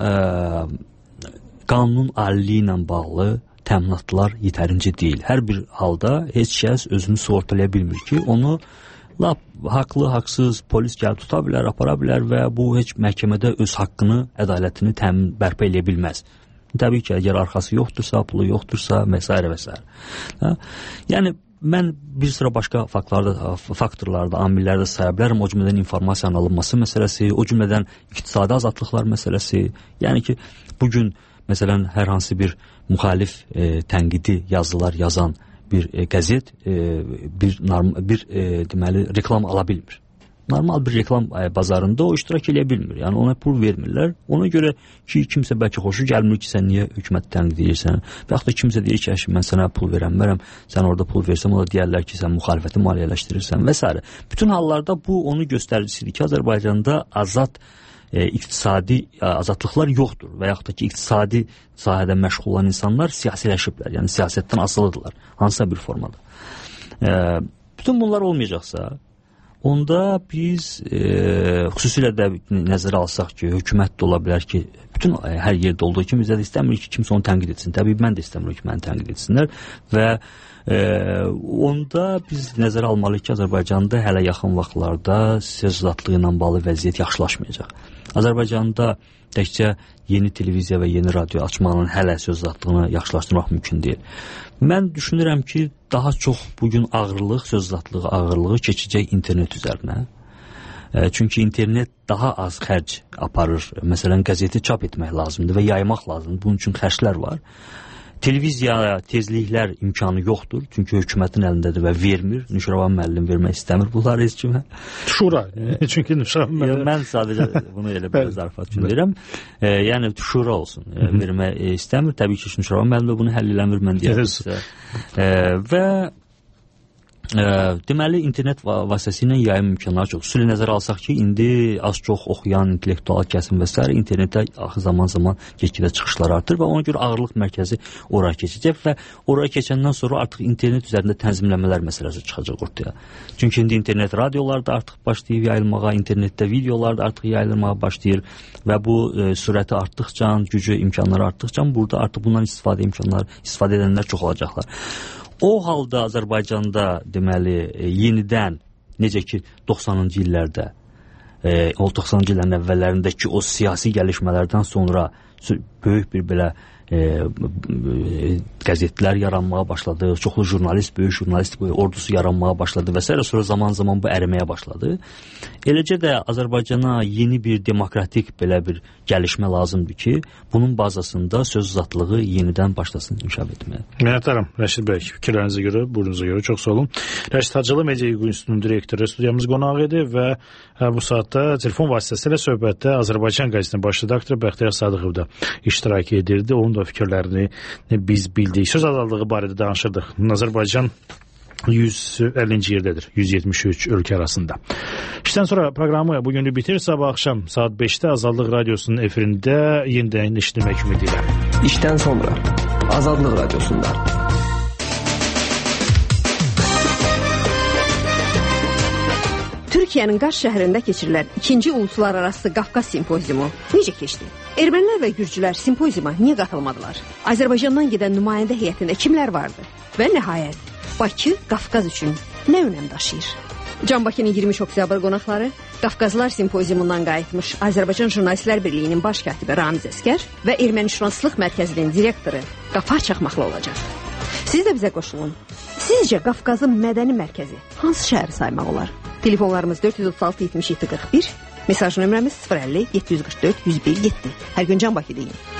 qanunun aliliyi ilə bağlı təminatlar yetərincə deyil. Hər bir halda heç kəs özünü sığortalaya bilmir ki, onu lap haqlı, haqsız polis gəlib tuta bilər, apara bilər və bu heç məhkəmədə öz haqqını, ədalətini bərpa eləyə bilməz. Təbii ki, əgər arxası yoxdursa, pulu yoxdursa və s. və s. Yəni, mən bir sıra başqa faktorlarda, amillərdə saya bilərəm, o cümlədən informasiyanın alınması məsələsi, o cümlədən iqtisadi azadlıqlar məsələsi. Yəni ki, bugün məsələn, hər hansı bir müxalif tənqidi yazılar yazan bir qəzet deməli, reklam ala bilmir. Normal bir reklam bazarında o iştirak edə bilmir. Yəni, ona pul vermirlər. Ona görə ki, kimsə bəlkə xoşu gəlmir ki, sən niyə hökuməti tənqid edirsən? Və yaxud da kimsə deyir ki, mən sənə pul verəmərəm, sən orada pul versəm, o da deyərlər ki, sən müxalifəti maliyyələşdirirsən və s. Bütün hallarda bu onun göstəricisidir ki, Azərbaycanda azad iqtisadi azadlıqlar yoxdur və yaxud da ki, iqtisadi sahədə məşğul olan insanlar siyasiləşiblər, yəni siyasətdən asılıdırlar, hansısa bir formada. Bütün bunlar olmayacaqsa, onda biz xüsusilə də nəzərə alsaq ki, hökumət də ola bilər ki, bütün hər yerdə olduğu kimi bizdə də istəmirik ki, kimsə onu tənqid etsin. Təbii mən də istəmirik ki, məni tənqid etsinlər və onda biz nəzərə almalıyıq ki, Azərbaycanda hələ yaxın vaxtlarda söz azadlığı ilə bağlı vəziyyət yaxşılaşmayacaq. Azərbaycanda təkcə yeni televiziya və yeni radio açmağının hələ söz azadlığını yaxşılaşdırmaq mümkün deyil. Mən düşünürəm ki, daha çox bugün ağırlıq, söz azadlığı ağırlığı keçəcək internet üzərinə. Çünki internet daha az xərc aparır. Məsələn, qəzeti çap etmək lazımdır və yaymaq lazımdır. Bunun üçün xərclər var. Televiziyaya tezliklər imkanı yoxdur. Çünki hökumətin əlindədir və vermir. Nüşravan müəllim vermək istəmir bunları heç kimə. Şura. Çünki Nüşravan müəllim. Mən sadəcə bunu elə bir zarafat üçün deyirəm. Yəni şura olsun. Vermək istəmir. Təbii ki, Nüşravan müəllim də bunu həll eləmir, mən deyirəm. Və deməli, internet vasitəsilə yayım imkanları çox. Xüsusilə nəzərə alsaq ki, indi az-çox oxuyan, intellektual kəsim və s. internetdə axı zaman-zaman get-gedə çıxışlar artır və ona görə ağırlıq mərkəzi oraya keçəcək və oraya keçəndən sonra artıq internet üzərində tənzimləmələr məsələsi çıxacaq ortaya. Çünki indi internet radiolar da artıq başlayıb yayılmağa, internetdə videolar da artıq yayılmağa başlayır və bu sürəti artdıqca, gücü, imkanları artdıqca burada artıq bundan istifadə edənlər çox olacaqlar. O halda Azərbaycanda deməli yenidən necə ki 90-cı illərdə, 90-cı illərin əvvəllərindəki o siyasi gəlişmələrdən sonra böyük bir belə qəzetlər yaranmağa başladı, çoxlu jurnalist, böyük jurnalist ordusu yaranmağa başladı və s. Sonra zaman-zaman bu əriməyə başladı. Eləcə də Azərbaycana yeni bir demokratik belə bir gəlişmə lazımdır ki, bunun bazasında söz azadlığı yenidən başlasın inkişaf etməyə. Minnətdaram Rəşid bəy, fikirlərinizə görə, buyurunuza görə çox sağ olun. Rəşid Hacılı Media Hüquq İnstitutunun direktoru studiyamız qonaq idi və bu saatda telefon vasitəsilə söhbətdə Azərbaycan qəzetinin baş redaktoru Bəxtiyar Sadıqov da iştirak edirdi. Onun da fikirlərini biz bildik. Söz azadlığı barədə danışırdıq. Azərbaycan 150-ci yerdədir, 173 ölkə arasında. İşdən sonra proqramı bugünlük bitir. Sabah axşam saat 5-də Azadlıq Radiosunun efirində yenidən eşitmək ümidi ilə. İşdən sonra Azadlıq Radiosunda. Türkiyənin Qaş şəhərində keçirilən 2-ci uluslararası Qafqaz simpoziumu necə keçdi? Ermənilər və gürcülər simpoziuma niyə qatılmadılar? Azərbaycandan gedən nümayəndə heyətində kimlər vardı? Və nəhayət, Bakı Qafqaz üçün nə önəm daşıyır? Can Bakının 23 oktyabr qonaqları Qafqazlar simpoziumundan qayıtmış Azərbaycan Jurnalistlər Birliyinin baş katibi Ramiz Əskər və Ermənişünaslıq Mərkəzinin direktoru Qafar Çaxmaqlı olacaq. Siz də bizə qoşulun. Sizcə Qafqazın mədəni mərkəzi hansı şəhəri saymaq olar? Telefonlarımız 436 77 41, mesaj nömrəmiz 050 744 101 7. Hər gün Can Bakı deyin.